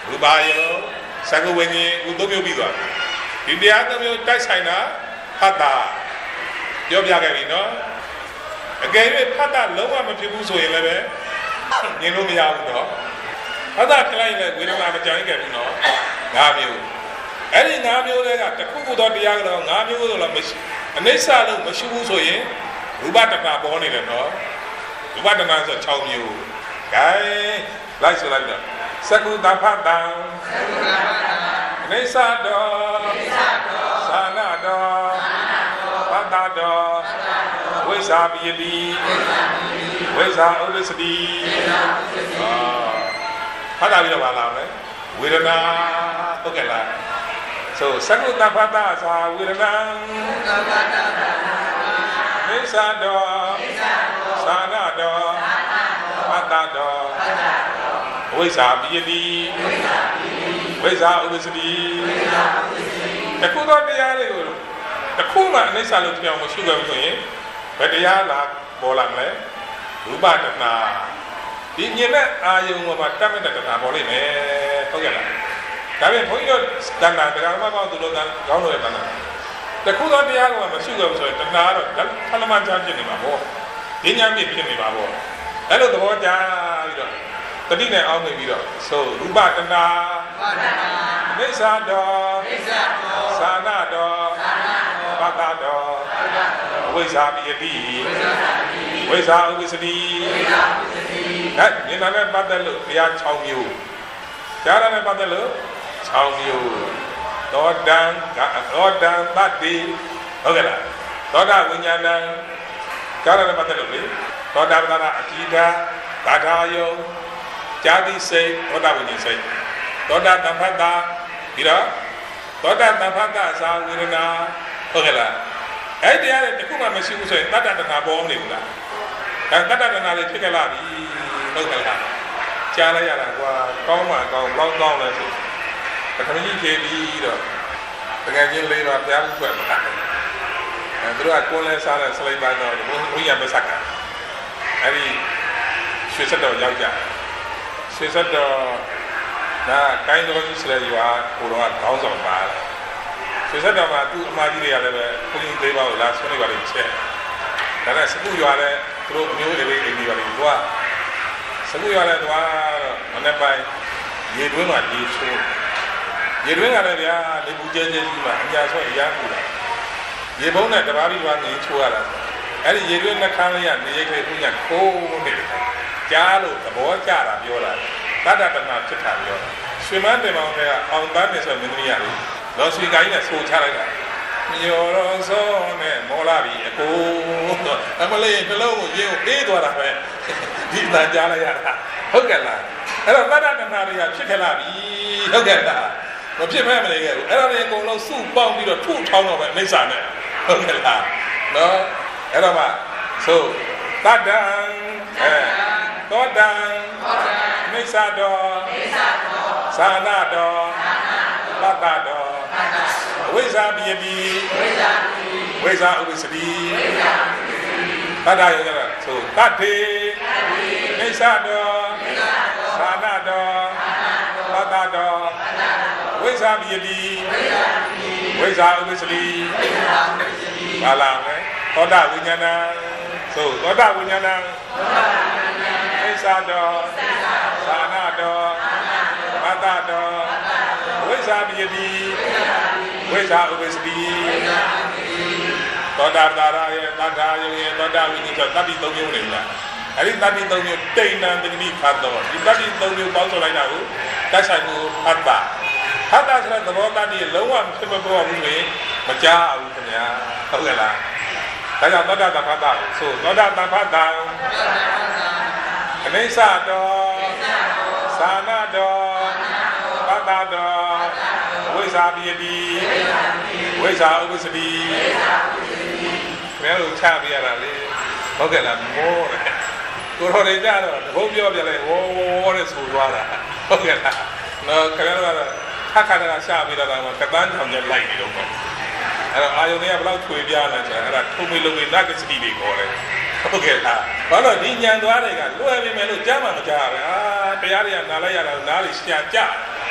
ရူပါယုံစကုဝိညာဉ်ဥသုံးမျိုးပြီးသွားဒီတရားသုံးမျိုးတိုက်ဆိုင်တာဖတ်တာပြောပြခဲ့ပြီနော်အကယ်၍ဖတ်တာလုံးဝမဖြစ်ဘူးဆိုရင်လည်းပဲမြင်လို့မရဘူးနော်ဖတ်တာခလိုက်လည်းဝေဒနာမကြိုင်ခဲ့ဘူးနော်၅မျိုးအဲ့ဒီ၅မျိုးတွေကတစ်ခုခုသောတရားကတော့၅မျိုးဆိုတော့မရှိအနိစ္စလို့မရှိဘူးဆိုရင်ရူပတဏပေါ်နေတယ်နော်ရူပတဏဆို6မျိုး gain လိုက်ဆိုလိုက်တော့စကုတဖတ်တံအနိစ္စတော်သာနာတော်ပတ္တတော်ဝိဇ္ဇာပိယတိဝိဇ္ဇာဥပ္ပစ္စတိဖတ်တာပြီးတော့ပါလာမယ်ဝေဒနာဟုတ်ကဲ့လားဆိုစကုတဖတ်တာသာဝေဒနာနိစ္စတော်သာနာတော်ပတ္တတော်ဝိဇ္ဇာပိယတိဝိဇ္ဇာဥပ္ပစ္စတိတခုတော့တရားတွေကိုတခုမှအနိစ္စလို့ပြောင်းမရှိခဲ့ဘူးဆိုရင်ဘယ်တရားလာပေါ်လာမလဲရူပတဏဒီမြင်တဲ့အာယုံမှာတတ်မဲ့တဲ့တဏပေါ်လိမ့်မယ်ဟုတ်ကဲ့လားဒါပြင်ဘုန်းကြီးတို့တဏတရားမပေါင်းသူတို့ကောင်းလို့ရတဏတခုတော့တရားကမရှိခဲ့ဘူးဆိုရင်တဏကတော့ထလမချဖြစ်နေမှာပေါ့ဉာဏ်မြင့်ဖြစ်နေမှာပေါ့အဲ့လိုသဘောကျပြီးတော့တတိနဲ့အောင်းနေပြီးတော့ဆိုရူပတဏနိစ္စတော်သာနာတော်ပတ္တတော်ဝိဇ္ဇာပိယတိဝိဇ္ဇာဥပ္ပစ္စတိအဲ့ဒီနာနဲ့ပတ်သက်လို့တရား6မျိုးကြားရနဲ့ပတ်သက်လို့6မျိုးသောတံတတ္တိဟုတ်ကဲ့လားသောတာဝိညာဏံကြားရနဲ့ပတ်သက်လို့လေသောတာပတ္တအတိဒာကာထာယုံဇာတိစိတ်သောတာဝိညာဉ်စိတ်သောတာတဖတ်တာပြီးတော့သောတာတဖတ်တာသာဝေဒနာဟုတ်ကဲ့လားအဲ့ဒီတရားတွေတခုမှမရှိဘူးဆိုရင်တတ္တတဏပေါ်မနေဘူးလားဒါတတ္တတဏလေးဖြစ်ခဲ့လာပြီဟုတ်ကဲ့လားကြားလိုက်ရတာကွာကောင်းမှကောင်းကောင်းလဲဆိုပထမကြီးဖြေပြီးတော့တကယ်ချင်းလေးပါဘုရားဖွင့်မှာအဲသူတို့ကကိုယ်လဲစားတဲ့စလိုက်ပါတော့ဘုရားမဆက်တာအဲ့ဒီရွှေစက်တော်ရောက်ကြရွှေစက်တော်ဒါကိုင်းတော်ကြီးဆိုတဲ့ရွာကိုတော့ခေါင်းဆောင်ပါရွှေစက်တော်မှာသူ့အမကြီးတွေကလည်းပဲဘုန်းကြီးသေးပါလို့လာဆွနေပါလိမ့်ချက်ဒါနဲ့စကုရွာလည်းသူတို့အမျိုးတွေအိမ်တွေပါလိမ့်သူကစကုရွာလည်းသွားတော့မနေ့ပိုင်းရေတွင်းမှာရေချိုးရေတွင်းကလည်းဗျာလေပူကျဲကျဲကြီးမှာအညာဆွဲအရာပူတာရေဘုံနဲ့တဘာပြီးပါနေချိုးရတာအဲ့ဒီရေတွင်းနှခမ်းလေးကနေရိတ်ကလေးဘုညာခိုးနေတယ်ကြားလို့သဘောကျတာပြောတာတတ္တတနာဖြစ်တာပြောတာရွှေမန်းတင်မောင်ကအောင်တန်းနေဆိုမင်းသမီးရလေလောရွှေကိုင်းနဲ့ဆိုချလိုက်တာမြော်တော်စောနဲ့မောလာပြီအကိုအမလေးနှလုံးကိုရင်းကိုအေးသွားတာပဲဒီတန်ကြားလိုက်ရတာဟုတ်ကဲ့လားအဲ့တော့တတ္တတနာတွေကဖြစ်ခဲ့လာပြီဟုတ်ကဲ့လားမဖြစ်မဲ့မနေခဲ့ဘူးအဲ့ဒါတွေအကုန်လုံးစုပေါင်းပြီးတော့ထုထောင်းတော့ပဲအိဋ္ဌာနဲ့ဟုတ်ကဲ့လားနော်အဲ့တော့မှဆိုတတ္တံသောတံမိစ္ဆာတော်သာနာတော်ပတ္တတော်ဝိဇ္ဇာပိယတိဝိဇ္ဇာဥပ္ပစ္စတိတတ္တရောကဆိုတတ္ထေမိစ္ဆာတော်သာနာတော်ပတ္တတော်ဝိဇ္ဇာပိယတိဝိဇ္ဇာဥပ္ပစ္စတိဘာလာလဲသောတာဝိညာဏံဆိုသောတာဝိညာဏံမိစ္ဆာတော်သာနာတော်ပတ္တတော်ဝိဇ္ဇာပိယတိဝိဇ္ဇာဥပ္ပစ္စတိသောတာတာရဲ့တထာယုံရဲ့သောတာဝိညာဉ်ဆိုတတိ3မျိုးနေလားအဲ့ဒီတတိ3မျိုးတိဏ္ဏတတိဖတ်တော်ဒီတတိ3မျိုးပေါင်းစုလိုက်တာကိုတိုက်ဆိုင်မှုဖတ်တာဖတ်တာဆိုတဲ့သဘောတတိလုံးဝဖြစ်မပေါ်ဘူးလေမကြားဘူးခင်ဗျာဟုတ်ကဲ့လားဒါကြောင့်သောတာတဖတ်တာဆိုသောတာတဖတ်တာအနိစ္စတော်သာနာတော်ပတ္တတော်ဝိဇ္ဇာပိယတိဝိဇ္ဇာဥပ္ပစ္စတိမဲလို့ချပြရတာလေဟုတ်ကဲ့လားမောတယ်ကိုတော်တွေကြတော့တဘုံပြောပြလိုက်ဝေါ်တဲ့ဆိုသွားတာဟုတ်ကဲ့လားနော်ခင်ဗျားတို့ကတော့ခက်ခါတာရှာပြီးတော့ကတန်းထောင်ကျလိုက်နေတော့ပေါ့အဲ့တော့အာယုန်တွေကဘယ်လောက်ထွေပြလဲဆိုတော့အဲ့ဒါထုံမေလုံးမေနဂစတိတွေခေါ်တယ်ဟုတ်ကဲ့လားဘာလို့ဒီညံသွားတွေကလွယ်ပြီမယ်လို့ကြားမှမကြားပဲအာတရားတွေကနားလိုက်ရတာနားလေးရှာကြ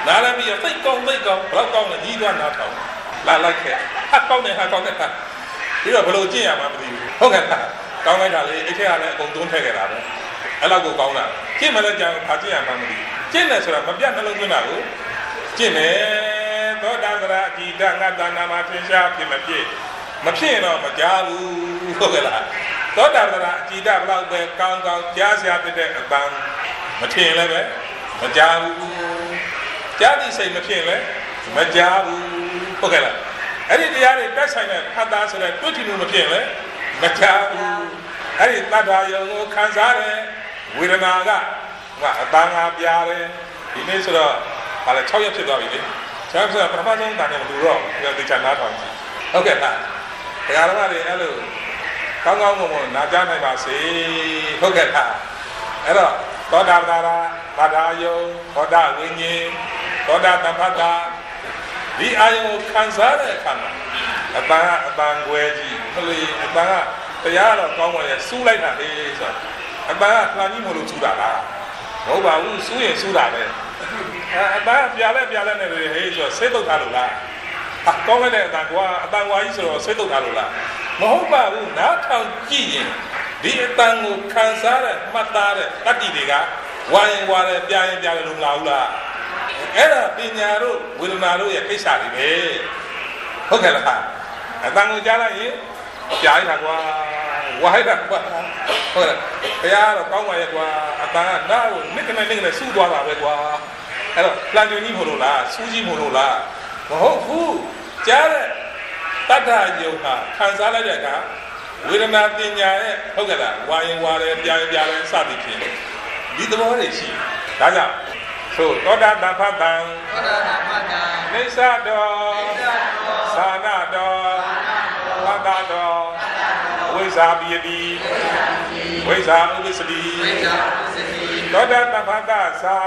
နားလည်းပြီးသိတ်ကောင်းဘလောက်ကောင်းလဲညီးသွားနားထောင်လာလိုက်ခဲ့ဟာကောင်းတယ်ပြီးတော့ဘလို့ကျင့်ရမှာမသိဘူးဟုတ်ကဲ့လားကောင်းလိုက်တာလေအဲ့ထက်ကလည်းအကုန်သွန်းထည့်ခဲ့တာပဲအဲ့လောက်ကိုကောင်းတာကျင့်မလဲကြံဖာကျင့်ရမှာမသိကျင့်တယ်ဆိုတာမပြတ်နှလုံးသွင်းတာကိုကျင့်တယ်သောတာပရာအတိတငါတဏ္ဍာမှာသင်္ရှားဖြစ်မဖြစ်ရင်တော့မကြားဘူးဟုတ်ကဲ့လားသောတာပရာအတိတဘလောက်ပဲကောင်းကြားစရာဖြစ်တဲ့အပန်းမထင်လည်းပဲမကြားဘူးကြားသည့်စိတ်မဖြစ်လည်းမကြားဘူးဟုတ်ကဲ့လားအဲ့ဒီတရားတွေတိုက်ဆိုင်တဲ့ဖတ်သားဆိုတဲ့တွေ့ထင်မှုမဖြစ်လည်းမကြားဘူးအဲ့ဒီတတ္ထာယုံကိုခံစားတဲ့ဝေဒနာကအတန်ငါပြားတယ်ဒီနေ့ဆိုတော့ဘာလဲ6ရက်ဖြစ်သွားပြီလေ6ရက်ဆိုတော့ပထမဆုံးတန်တယ်မလို့တော့ဒီတေချာနားထောင်ကြည့်ဟုတ်ကဲ့လားတရားတော်တွေအဲ့လိုကောင်းမွန်နာကြားနိုင်ပါစေဟုတ်ကဲ့လားအဲ့တော့သောတာပတ္တရာယုံသောတာဝိညာဉ်သောတာတပ္ပတာဒီအာယုံကိုခံစားတဲ့အခါမှာအတန်ကွယ်ကြီးမလို့အတန်ကတရားတော့ကောင်းပါရဲ့စူးလိုက်တာလေဆိုအတန်ကလှမ်းကြီးမလို့စူးတာလားမဟုတ်ပါဘူးစူးရင်စူးတာပဲအတန်ပြားလဲနေတယ်ဟေးဆိုစိတ်တုတ်ထားလို့လားကောင်းလိုက်တဲ့အတန်ကွာကြီးဆိုတော့စိတ်တုတ်ထားလို့လားမဟုတ်ပါဘူးနားထောင်ကြည့်ရင်ဒီအတန်ကိုခံစားတဲ့မှတ်သားတဲ့တတ္တိတွေကဝါရင်ပြားရင်လုံလာဘူးလားအဲ့ဒါပညာတို့ဝေဒနာတို့ရဲ့ကိစ္စတွေပဲဟုတ်ကဲ့လားအတန်ကိုကြားလိုက်ရင်ပြားရတာကွာဝါရတာကွာဟုတ်ကဲ့ဘုရားတော့ကောင်းပါရဲ့ကွာအတန်ကနားကိုနစ်ကနေစူးသွားတာပဲကွာအဲ့တော့ပလန်ဂျူကြီးမို့လို့လားစူးကြီးမို့လို့လားမဟုတ်ဘူးကြားတဲ့တတ္ထယုံဟာခံစားလိုက်တဲ့အခါဝေဒနာပညာရဲ့ဟုတ်ကဲ့လားဝါရင်ပြားရင်စသည်ဖြင့်ဒီသဘောတွေရှိဒါကြောင့်ဆိုသောတာတပ္ပတံနိစ္စတောသာနာတောသတ္တတောဝိဇ္ဇာပိယတိဝိဇ္ဇာဥပ္ပစ္စတိသောတာတပ္ပတ္တသာ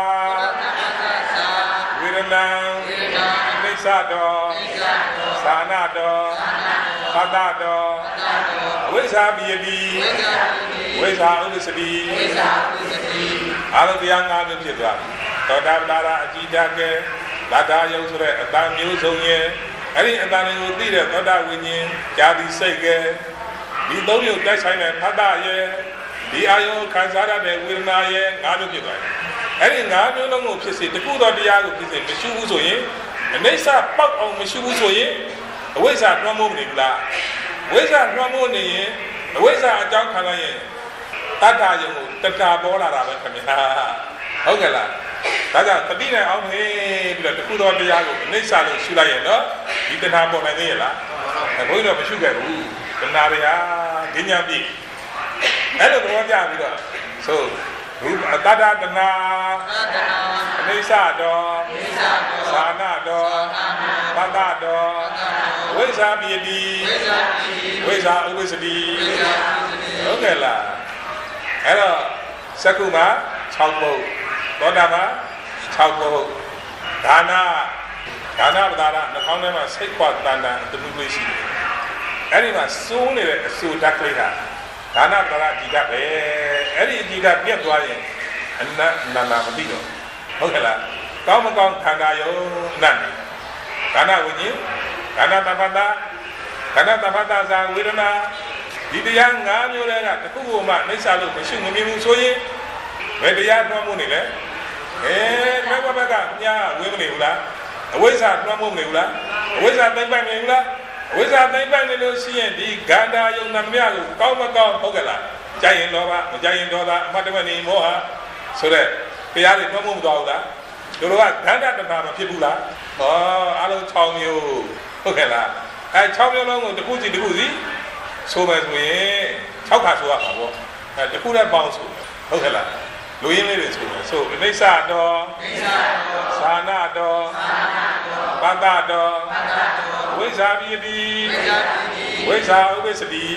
ဝေဒနာနိစ္စတောသာနာတောသတ္တတောဝိဇ္ဇာပိယတိဝိဇ္ဇာဥပ္ပစ္စတိအာရတရား၅မျိုးဖြစ်သွားသောတာပတ္တရာအကြည်ဓာတ်ကဲလာတာယုံဆိုတဲ့အတန်မျိုးစုံရဲ့အဲ့ဒီအတန်ကိုသိတဲ့သောတာဝိညာဉ်ဇာတိစိတ်ကဲဒီသုံးမျိုးတိုက်ဆိုင်တဲ့ဖတ်တာရဲ့ဒီအာယုံခံစားရတဲ့ဝေဒနာရဲ့၅မျိုးဖြစ်သွားတယ်အဲ့ဒီ၅မျိုးလုံးကိုဖြစ်စေတခုသောတရားကိုဖြစ်စေမရှိဘူးဆိုရင်အနိစ္စပေါက်အောင်မရှိဘူးဆိုရင်အဝိဇ္ဇာတွန်းမိုးမနေဘူးလားအဝိဇ္ဇာတွန်းမိုးနေရင်အဝိဇ္ဇာအကြောင်းခံလိုက်ရင်တတ္တယုံကိုတတ္တာပေါ်လာတာပဲခင်ဗျာဟုတ်ကဲ့လားဒါကြောင့်တတိနဲ့အောင်ဟေးပြီးတော့တခုသောတရားကိုအနိစ္စလို့ရှုလိုက်ရင်တော့ဒီတဏှာပေါ်နိုင်သေးရဲ့လားဘုန်းကြီးတော့မရှုခဲ့ဘူးတဏှာတွေဟာဒိညာပြည့်အဲ့လိုသဘောကျပြီးတော့ဆိုရူပတတ္တတဏှာအနိစ္စတော်သာနာတော်ပတ္တတော်ဝိဇ္ဇာပိယတိဝိဇ္ဇာဥပ္ပစ္စတိဟုတ်ကဲ့လားအဲ့တော့စက္ခုမှာ6ပုဒ်သောတာပန်6ပုဒ်ဒါနပဒါရနှာခေါင်းထဲမှာစိတ်ခွာတန်တမှုလေးရှိတယ်အဲ့ဒီမှာစိုးနေတဲ့အဆူဓာတ်ကလေးဟာဒါနပဒါရအဓိကပဲအဲ့ဒီအဓိကပြတ်သွားရင်အနတ်နာမသိတော့ဟုတ်ကဲ့လားကောင်းမကောင်းခန္ဓာယုံနတ်ဒါနဝိညာဉ်ဒါနတပ္ပတာဇာဝေဒနာဒီတရား၅မျိုးတည်းကတခုခုမှနှိစ္စလို့မရှိမမြင်ဘူးဆိုရင်ဘယ်တရားတွန်းမှုနေလဲဘယ်ဘက်ကညာဝေးမနေဘူးလားအဝိဇ္ဇာတွန်းမှုမနေဘူးလားအဝိဇ္ဇာသိမ့်ပိုက်နေဘူးလားအဝိဇ္ဇာသိမ့်ပိုက်နေလို့ရှိရင်ဒီဂန္ဓာယုံနာမရကိုကောင်းမကောင်းဟုတ်ကဲ့လားကြိုက်ရင်လောဘမကြိုက်ရင်ဒေါသအမှတ်တမဲ့နေမောဟဆိုတဲ့တရားတွေတွန်းမှုမသွားဘူးလားတို့ကဂန္ဓာတဏှာမဖြစ်ဘူးလားဟောအလုံး6မျိုးဟုတ်ကဲ့လား6မျိုးလုံးကိုတစ်ခုစီဆိုမယ်ဆိုရင်6ခါဆိုရမှာပေါ့တခုနဲ့ပေါင်းဆိုဟုတ်ကဲ့လားလူရင်းလေးတွေဆိုမယ်ဆိုအနိစ္စတော်သာနာတော်ပတ္တတော်ဝိဇ္ဇာပိယတိဝိဇ္ဇာဥပ္ပစ္စတိ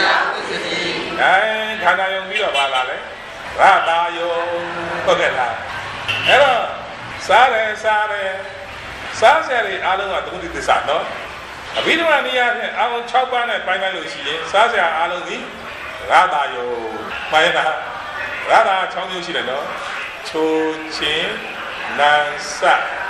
ခန္ဓာယုံပြီးတော့ပါလာလေရတာယုံဟုတ်ကဲ့လားအဲ့တော့စားစရာတွေအားလုံးကသတိသစ္စာနော်အဘိဓမ္မာနည်းအားဖြင့်အာရုံ6ပါးနဲ့ပိုင်းလို့ရှိရင်စားစရာအားလုံးဒီရတာယုံပိုင်းတာရတာ6မျိုးရှိတယ်နော်ချိုချင်းနန်စ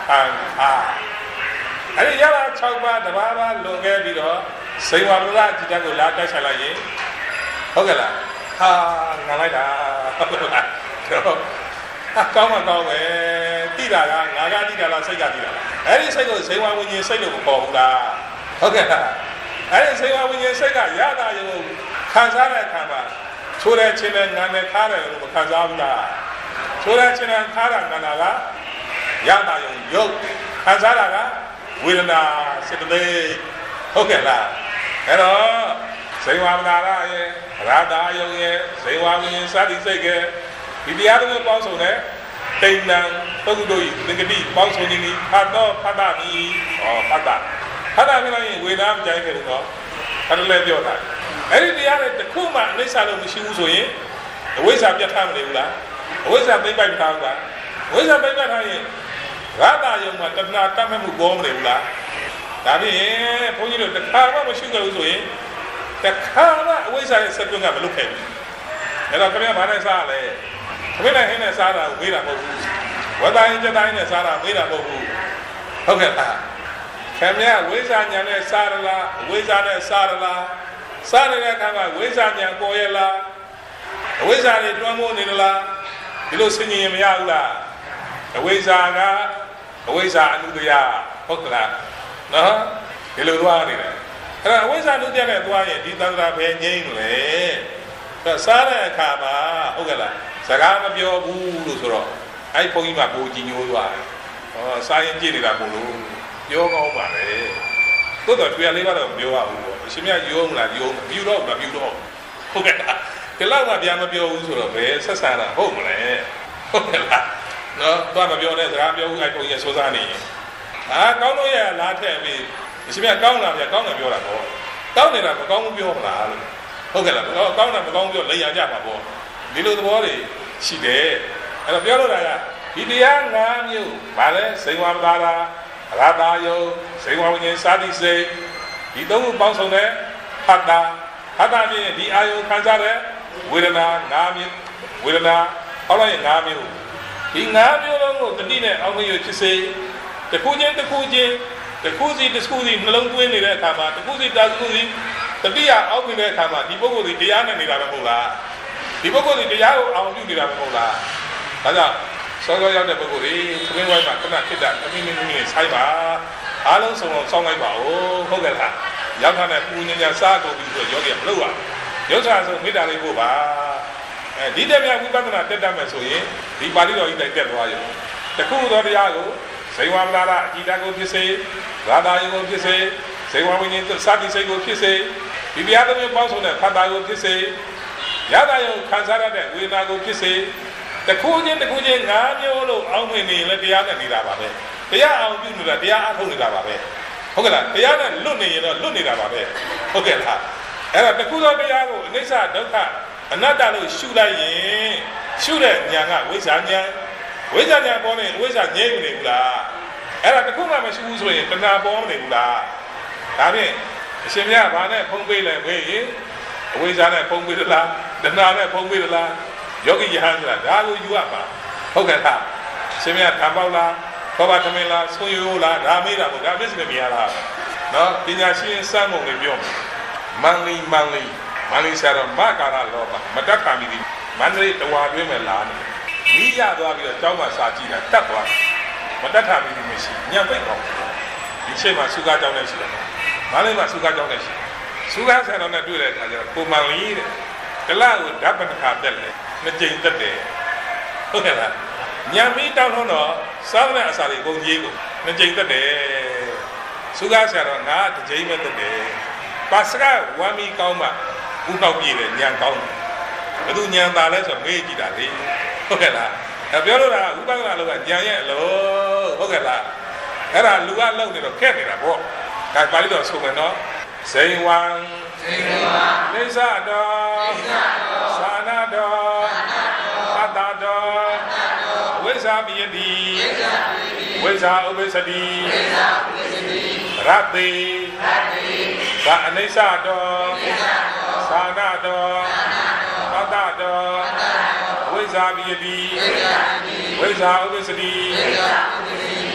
အဲ့ဒီရတာ6ပါးတဘာဘာလွန်ခဲ့ပြီးတော့စိန်ဝါဒရာจิตကိုလာတိုက်ဆိုင်လိုက်ရင်ဟုတ်ကဲ့လားဟာငါလိုက်တာဟုတ်ကဲ့လားကောင်းမှကောင်းပဲတိတာကငါကတိတာလားစိတ်ကတိတာလားအဲ့ဒီစိတ်ကိုစိန်ဝါဝิญဉ်စိတ်လို့မခေါ်ဘူးလားဟုတ်ကဲ့လားအဲ့ဒီစိန်ဝါဝิญဉ်စိတ်ကရတာရုံခံစားတဲ့အခါမှာချိုးတဲ့ချင်းနဲ့နာနဲ့ခါတယ်လို့မခံစားဘူးလားချိုးတဲ့ချင်းနဲ့ခါတာနာကရတာရုံရုပ်ခံစားတာကဝေဒနာစေတသိက်ဟုတ်ကဲ့လားအဲ့တော့ဇိဝမနာရရဲ့ရာတာယုံရဲ့ဇိဝဝิญဉ်စသည်စိတ်ကဒီတရားတွေပေါင်းစုံတဲ့တိဏ္ဍံပုဂ္ဂိုလ်ဤသင်္ကတိပေါင်းစုံနေပြီဖတ်တော့ဖတ်တာပြီဖတ်တာပြလိုက်ရင်ဝေဒနာမကြိုက်ခဲ့ဘူးတော့အဲ့ဒါလည်းပြောတာအဲ့ဒီတရားတွေတစ်ခုမှအနိစ္စလို့မရှိဘူးဆိုရင်အဝိဇ္ဇာပြတ်ထားမနေဘူးလားအဝိဇ္ဇာသိမ့်ပိုက်ထားဘူးလားအဝိဇ္ဇာသိမ့်ပိုက်ထားရင်ရာတာယုံမှာတဏှာတတ်မဲ့မှုပေါ်မနေဘူးလားဒါဖြင့်ဘုန်းကြီးတို့တစ်ခါမှမရှိခဲ့ဘူးဆိုရင်တစ်ခါမှအဝိဇ္ဇာရဲ့ဆက်တွန်းကမလွတ်ခဲ့ဘူးအဲ့တော့ခင်ဗျားဘာနဲ့စားလဲခမင်းနဲ့ဟင်းနဲ့စားတာကိုမေးတာမဟုတ်ဘူးဝတ်တိုင်းကြက်တိုင်းနဲ့စားတာမေးတာမဟုတ်ဘူးဟုတ်ကဲ့လားခင်ဗျားဝိဇ္ဇာညာနဲ့စားရလားအဝိဇ္ဇာနဲ့စားရလားစားနေတဲ့အခါမှာဝိဇ္ဇာညာပေါ်ရလားအဝိဇ္ဇာတွေတွန်းမိုးနေလားဒီလိုဆင်ញင်မရဘူးလားအဝိဇ္ဇာကအဝိဇ္ဇာအနုတ္တယဟုတ်ကလားနော်ဒီလိုသွားနေတယ်အဲ့ဒါအဝိဇ္ဇာအနုတ္တယနဲ့သွားရင်ဒီသံဃာပဲငြိမ့်လေစားတဲ့အခါမှာဟုတ်ကဲ့လားစကားမပြောဘူးလို့ဆိုတော့အဲ့ဘုန်းကြီးကပိုကြီးညိုးသွားတယ်စားရင်ကြည့်နေတာပို့လို့ပြောကောင်းပါလေသို့တော်တွေ့ရလေးကတော့မပြောရဘူးပေါ့အရှင်မြတ်ယုံလားယုံမယူတော့ဘူးလားမယူတော့ဟုတ်ကဲ့လားဒီလောက်မှပြန်မပြောဘူးဆိုတော့ဘယ်ဆက်ဆံတာဟုတ်မလဲဟုတ်ကဲ့လားနော်သွားမပြောနဲ့စကားပြောဘူးအဲ့ဘုန်းကြီးစိုးစားနေရင်ကောင်းလို့ရလားထည့်ပြီးအရှင်မြတ်ကောင်းလားဗျာကောင်းတယ်ပြောတာပေါ့ကောင်းနေတာမကောင်းဘူးပြောမလားလို့ဟုတ်ကဲ့လားကောင်းတာမကောင်းပြောလက်ရကြပါပေါ့ဒီလိုသဘောတွေရှိတယ်အဲ့တော့ပြောလို့တာကဒီတရား၅မျိုးဗာလဲစိန်ဝါပဒါရာရာတာယုံစိန်ဝါဝิญဉ်စာတိစိတ်ဒီသုံးခုပေါင်းစုံတဲ့ဖတ်တာဖြင့်ဒီအာယုခံစားတဲ့ဝေဒနာ၅မျိုးဝေဒနာဟောလိုက်ရင်၅မျိုးဒီ၅မျိုးလုံးကိုတတိနဲ့အောက်မျိုးဖြစ်စေတစ်ခုချင်းတစ်ခုစီနှလုံးသွင်းနေတဲ့အခါမှာတစ်ခုစီတာတစ်ခုစီတတိယအောက်နေတဲ့အခါမှာဒီပုဂ္ဂိုလ်ဒီတရားနဲ့နေတာပဲမဟုတ်လားဒီပုဂ္ဂိုလ်ဒီတရားကိုအောင်ပြုနေတာပဲမဟုတ်လားဒါကြောင့်စောစောရောက်တဲ့ပုဂ္ဂိုလ်တွေသမင်းဝိုင်းမှာခဏဖြစ်တာအမိမိဆိုင်ပါအားလုံးစုံအောင်စောင့်လိုက်ပါဦးဟုတ်ကဲ့လားရောက်ထားတဲ့ပူညညာစားကုန်ပြီးဆိုရောဂီမလုပ်ရရုပ်ဆရာဆိုမေတ္တာလေးပို့ပါဒီတက်မြဝိပဿနာတက်တတ်မယ်ဆိုရင်ဒီပါဠိတော်ကြီးတိုက်တက်သွားရုံတခုသောတရားကိုဇိဝမလာရအကြည်တကိုဖြစ်စေရာသာယကိုဖြစ်စေဇိဝဝိညာဉ်စသည်စိတ်ကိုဖြစ်စေဒီတရားသုံးမျိုးပေါင်းစုံတဲ့ဖတ်တာကိုဖြစ်စေရတာယုံခံစားရတဲ့ဝေဒနာကိုဖြစ်စေတခုချင်း၅မျိုးလို့အောင်းမြင်နေလဲတရားနဲ့နေတာပါပဲတရားအောင်ပြုနေတာတရားအထုတ်နေတာပါပဲဟုတ်ကဲ့လားတရားနဲ့လွတ်နေရင်တော့လွတ်နေတာပါပဲဟုတ်ကဲ့လားအဲ့တော့တခုသောတရားကိုအနိစ္စဒုက္ခအနတ္တလို့ရှုလိုက်ရင်ရှုတဲ့ဉာဏ်ကဝိဇ္ဇာဉာဏ်ပေါ်နေဝိဇ္ဇာငြိမ့်နေဘူးလားအဲ့ဒါတခုမှမရှိဘူးဆိုရင်တဏှာပေါ်မနေဘူးလားဒါဖြင့်အရှင်မြတ်ဘာနဲ့ဖုံးပေးလဲမေးရင်အဝိဇ္ဇာနဲ့ဖုံးပေးသလားတဏှာနဲ့ဖုံးပေးသလားယောဂီယဟန်ဆိုတာဒါကိုယူရမှာဟုတ်ကဲ့လားအရှင်မြတ်ဓမ္မောက်လားဘောဘာသမင်လားဆွေရိုးလားဒါမေးတာပေါ့ဒါပြစ်စနေမြင်ရလားနော်ပညာရှင်စမ်းပုံလေးပြောမန်လီဆရာတော်မကာရလောဘမတတ်ခါမီဒီမန္တလေးတဝါတွင်းမဲ့လာနေမိရသွားပြီးတော့ကျောင်းမှာစာကြည့်တာတတ်သွားမတတ်ခါမီဒီမရှိညံပိတ်တော့ဒီချိန်မှာစုကားကျောင်းနဲ့ရှိတယ်မန္တလေးမှာစုကားကျောင်းနဲ့ရှိစုကားဆရာတော်နဲ့တွေ့တဲ့အခါကျတော့ကိုမန်လီတဲ့တလားကိုဓာတ်ပဏ္ဍခါတက်လေနှစ်ကြိမ်တက်တယ်ဟုတ်ကဲ့လားညံပြီးတောင်းတော့သာသနာအစာတွေအကုန်ကြီးကိုနှစ်ကြိမ်တက်တယ်စုကားဆရာတော်ငါတစ်ကြိမ်ပဲတက်တယ်ပါစကဝမ်းမီကောင်းမှဥတောက်ပြည့်တယ်ညံကောင်းတယ်ဘယ်သူညံတာလဲဆိုမေးကြည့်တာလေဟုတ်ကဲ့လားပြောလို့တာဥပက္ခနာလောကညံရဲ့အလို့ဟုတ်ကဲ့လားအဲ့ဒါလူကလုံနေတော့ခက်နေတာပေါ့ဒါပါဠိတော်ဆိုမယ်နော်ဇိဝံနေသတော်သာနာတော်အတ္တတော်ဝိဇ္ဇာပိယတိဝိဇ္ဇာဥပ္ပစ္စတိရတ္တိသာအနိစ္စတော်သာနာတော်အတ္တတော်ဝိဇ္ဇာပိယတိဝိဇ္ဇာဥပ္ပစ္စတိဇ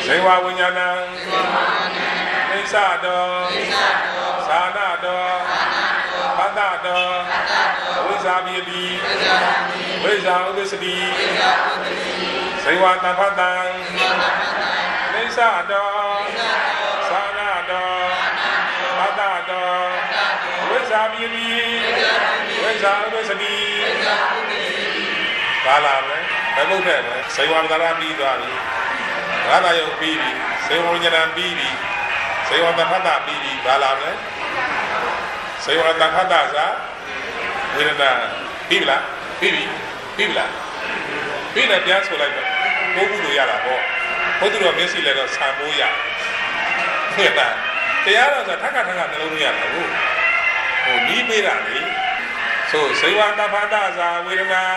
ဇေဝဝိညာဏံနိစ္စတောသာနာတောပတ္တတောဝိဇာပိတိဝိဇာဥပ္ပစတိဇေဝတပ္ပတံနိစ္စတောသာနာတောပတ္တတောဝိဇာပိတိဝိဇာဥပ္ပစတိဘာလာလဲဘယ်ဘုတ်တဲ့လဲဇေဝပဒရာပြီးသွားပြီငါးသာယုတ်ပြီးပြီဇေဝဉာဏ်ပြီးပြီဇေဝတပ္ပတပြီးပြီဘာလာလဲဇေဝတပ္ပတသာဝေဒနာပြီးလားပြီးပြီပြီးလားပြီးလည်းပြန်ဆိုလိုက်တော့ဘုဟုလို့ရတာပေါ့ဘုသူတော်မျက်စိလည်းတော့ဆံမိုးရဟုတ်လားတရားတော်ဆိုထက်ကနှလုံးမရတာဘူးဟိုနီးပေးတာလေဆိုဇေဝတပ္ပတသာဝေဒနာ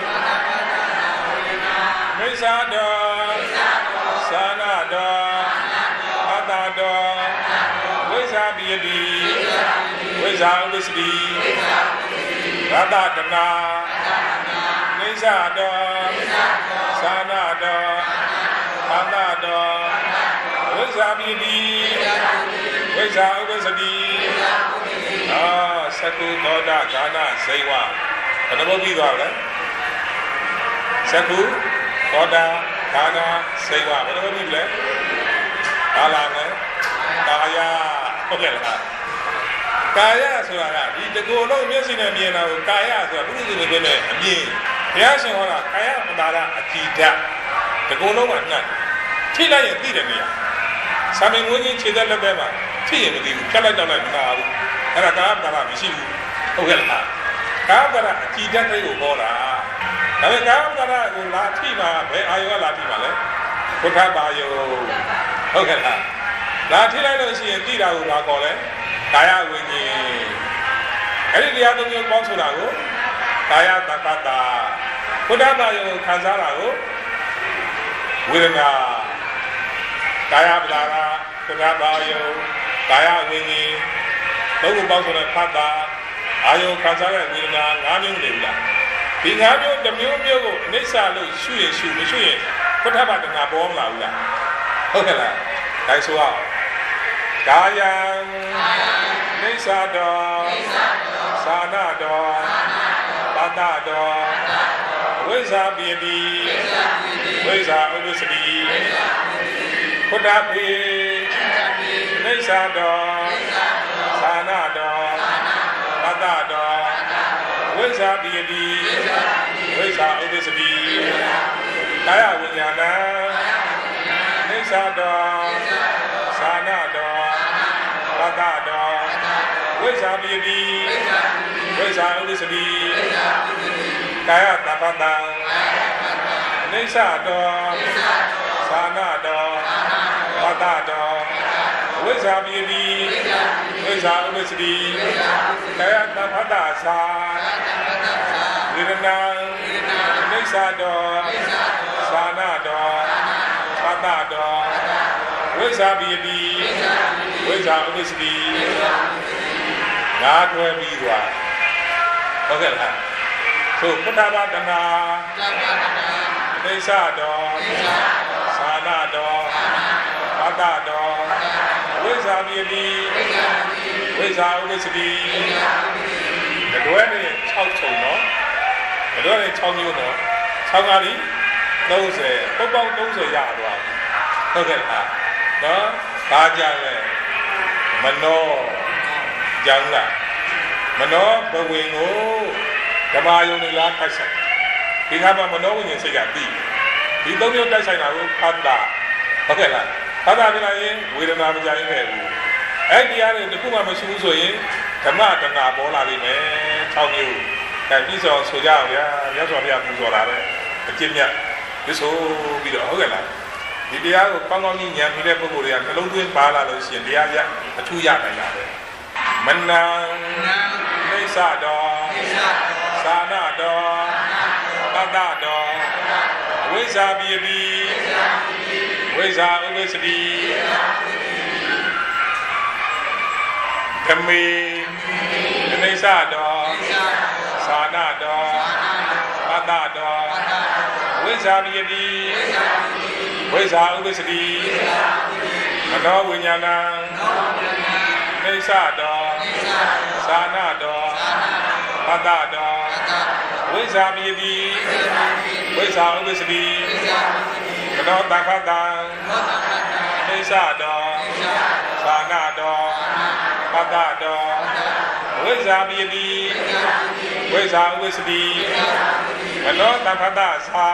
မိစ္ဆာတော်သာနာတော်အတ္တတော်ဝိဇ္ဇာပိယတိဝိဇ္ဇာဥပ္ပစတိရတတနာမိစ္ဆာတော်သာနာတော်အတ္တတော်ဝိဇ္ဇာပိယတိဝိဇ္ဇာဥပ္ပစတိသကုသောတာဂာနဇေဝဘယ်နှဘုတ်ပြီးသွားလဲသကုသောတာဂာနဇေဝဘယ်နှဘုတ်ပြီးလဲဘာလာလဲကာယဟုတ်ကဲ့လားကာယဆိုတာကဒီတကူလုံးမျက်စိနဲ့မြင်တာကိုကာယဆိုတာဘုရားရှင်ပြောတဲ့အမြင်ဘုရားရှင်ဟောတာကာယပဒါရအကြည်ဓာတ်တကူလုံးကနှံ့ထိလိုက်ရင်သိတယ်နေရသာမင်ငွေကြီးခြေသက်လက်ပဲမှာထိရင်မသိဘူးဖြတ်လိုက်တော့လည်းမနာဘူးအဲ့ဒါကာယပဒါရမရှိဘူးဟုတ်ကဲ့လားကာယပဒါရအကြည်ဓာတ်တွေကိုဟောတာဒါပေမဲ့ကာယပဒါရကိုလာထိမှာဘယ်အာယုကလာထိမှာလဲဘုရားပါယုဟုတ်ကဲ့လားလာထိလိုက်လို့ရှိရင်သိတာကိုဘာခေါ်လဲကာယဝိညာဉ်အဲ့ဒီတရားသုံးမျိုးပေါင်းဆိုတာကိုကာယတပ္ပတာဘုရားပါယုခံစားတာကိုဝေဒနာကာယပဒါရဘုရားပါယုကာယဝိညာဉ်သုံးခုပေါင်းဆိုတဲ့ဖတ်တာအာယုခံစားတဲ့ဝေဒနာ၅မျိုးနေပြီလားဒီ၅မျိုးတစ်မျိုးမျိုးကိုအနိစ္စလို့ရှုရင်ရှုမရှုရင်ဘုရားပါဒနာပေါ်မလာဘူးလားဟုတ်ကဲ့လားဒါဆိုတော့ကာယံနိစ္စတောသာနာတောပတ္တတောဝိဇ္ဇာပိယတိဝိဇ္ဇာဥပ္ပစတိဘုဒ္ဓပိနိစ္စတောသာနာတောပတ္တတောဝိဇ္ဇာပိယတိဝိဇ္ဇာဥပ္ပစတိကာယဝိညာဏနိစ္စတောသာနာတောပတ္တတောဝိဇ္ဇာပိယတိဝိဇ္ဇာဥပ္ပစတိကာယတပ္ပတံနိစ္စတောသာနာတောပတ္တတောဝိဇ္ဇာပိယတိဝိဇ္ဇာဥပ္ပစတိကာယတပ္ပတ္တသာဝေဒနာနိစ္စတောသာနာတောပတ္တတောဝိဇ္ဇာပိယတိဝိဇ္ဇာဥပ္ပစတိငါတွဲပြီးသွားဟုတ်ကဲ့လားသို့ပဋ္ဌာဘာဒနာနိစ္စတောသာနာတောပတ္တတောဝိဇ္ဇာပိယတိဝိဇ္ဇာဥပ္ပစတိတွဲနဲ့6ချုံနော်တွဲနဲ့6မျိုးနော်6ကားပြီး30ပုတ်ပေါင်း30ရသွားပြီဟုတ်ကဲ့လားနော်ဘာကြလဲမနောကြောင်းလားမနောဘဝင်ကိုဓမ္မယုံနေလားတိုက်ဆိုင်ဒီခါမှာမနောဝိညာဉ်စိတ်ကပြီးဒီသုံးမျိုးတိုက်ဆိုင်တာကိုဖတ်တာဟုတ်ကဲ့လားဖတ်တာပြလိုက်ရင်ဝေဒနာမကြရင်ပဲဘူးအဲ့ဒီတရားတွေတခုမှမရှိဘူးဆိုရင်ဓမ္မတဏပေါ်လာလိမ့်မယ်6မျိုးဒါပြီးဆိုဆိုကြအောင်ဗျာမြတ်စွာဘုရားပူဇော်တာပဲအကျင့်မြတ်ဒီဆိုပြီးတော့ဟုတ်ကဲ့လားဒီတရားကိုကောင်းကောင်းကြီးဉာဏ်ထူတဲ့ပုဂ္ဂိုလ်တွေကနှလုံးသွင်းပါလာလို့ရှိရင်တရားရအထူးရနိုင်တာပဲမနံနိစ္စတောသာနာတောပတ္တတောဝိဇ္ဇာပိယတိဝိဇ္ဇာဥပ္ပစတိဓမ္မေနိစ္စတောသာနာတောပတ္တတောဝိဇ္ဇာပိယတိဝဝိဇ္ဇာဥပ္ပစ္စတိမနောဝိညာဏံနေသတောသာနာတောပတ္တတောဝိဇ္ဇာပိယတိဝိဇ္ဇာဥပ္ပစ္စတိမနောတံခတံနေသတောသာနာတောပတ္တတောဝိဇ္ဇာပိယတိဝိဇ္ဇာဥပ္ပစ္စတိမနောတံခတသာ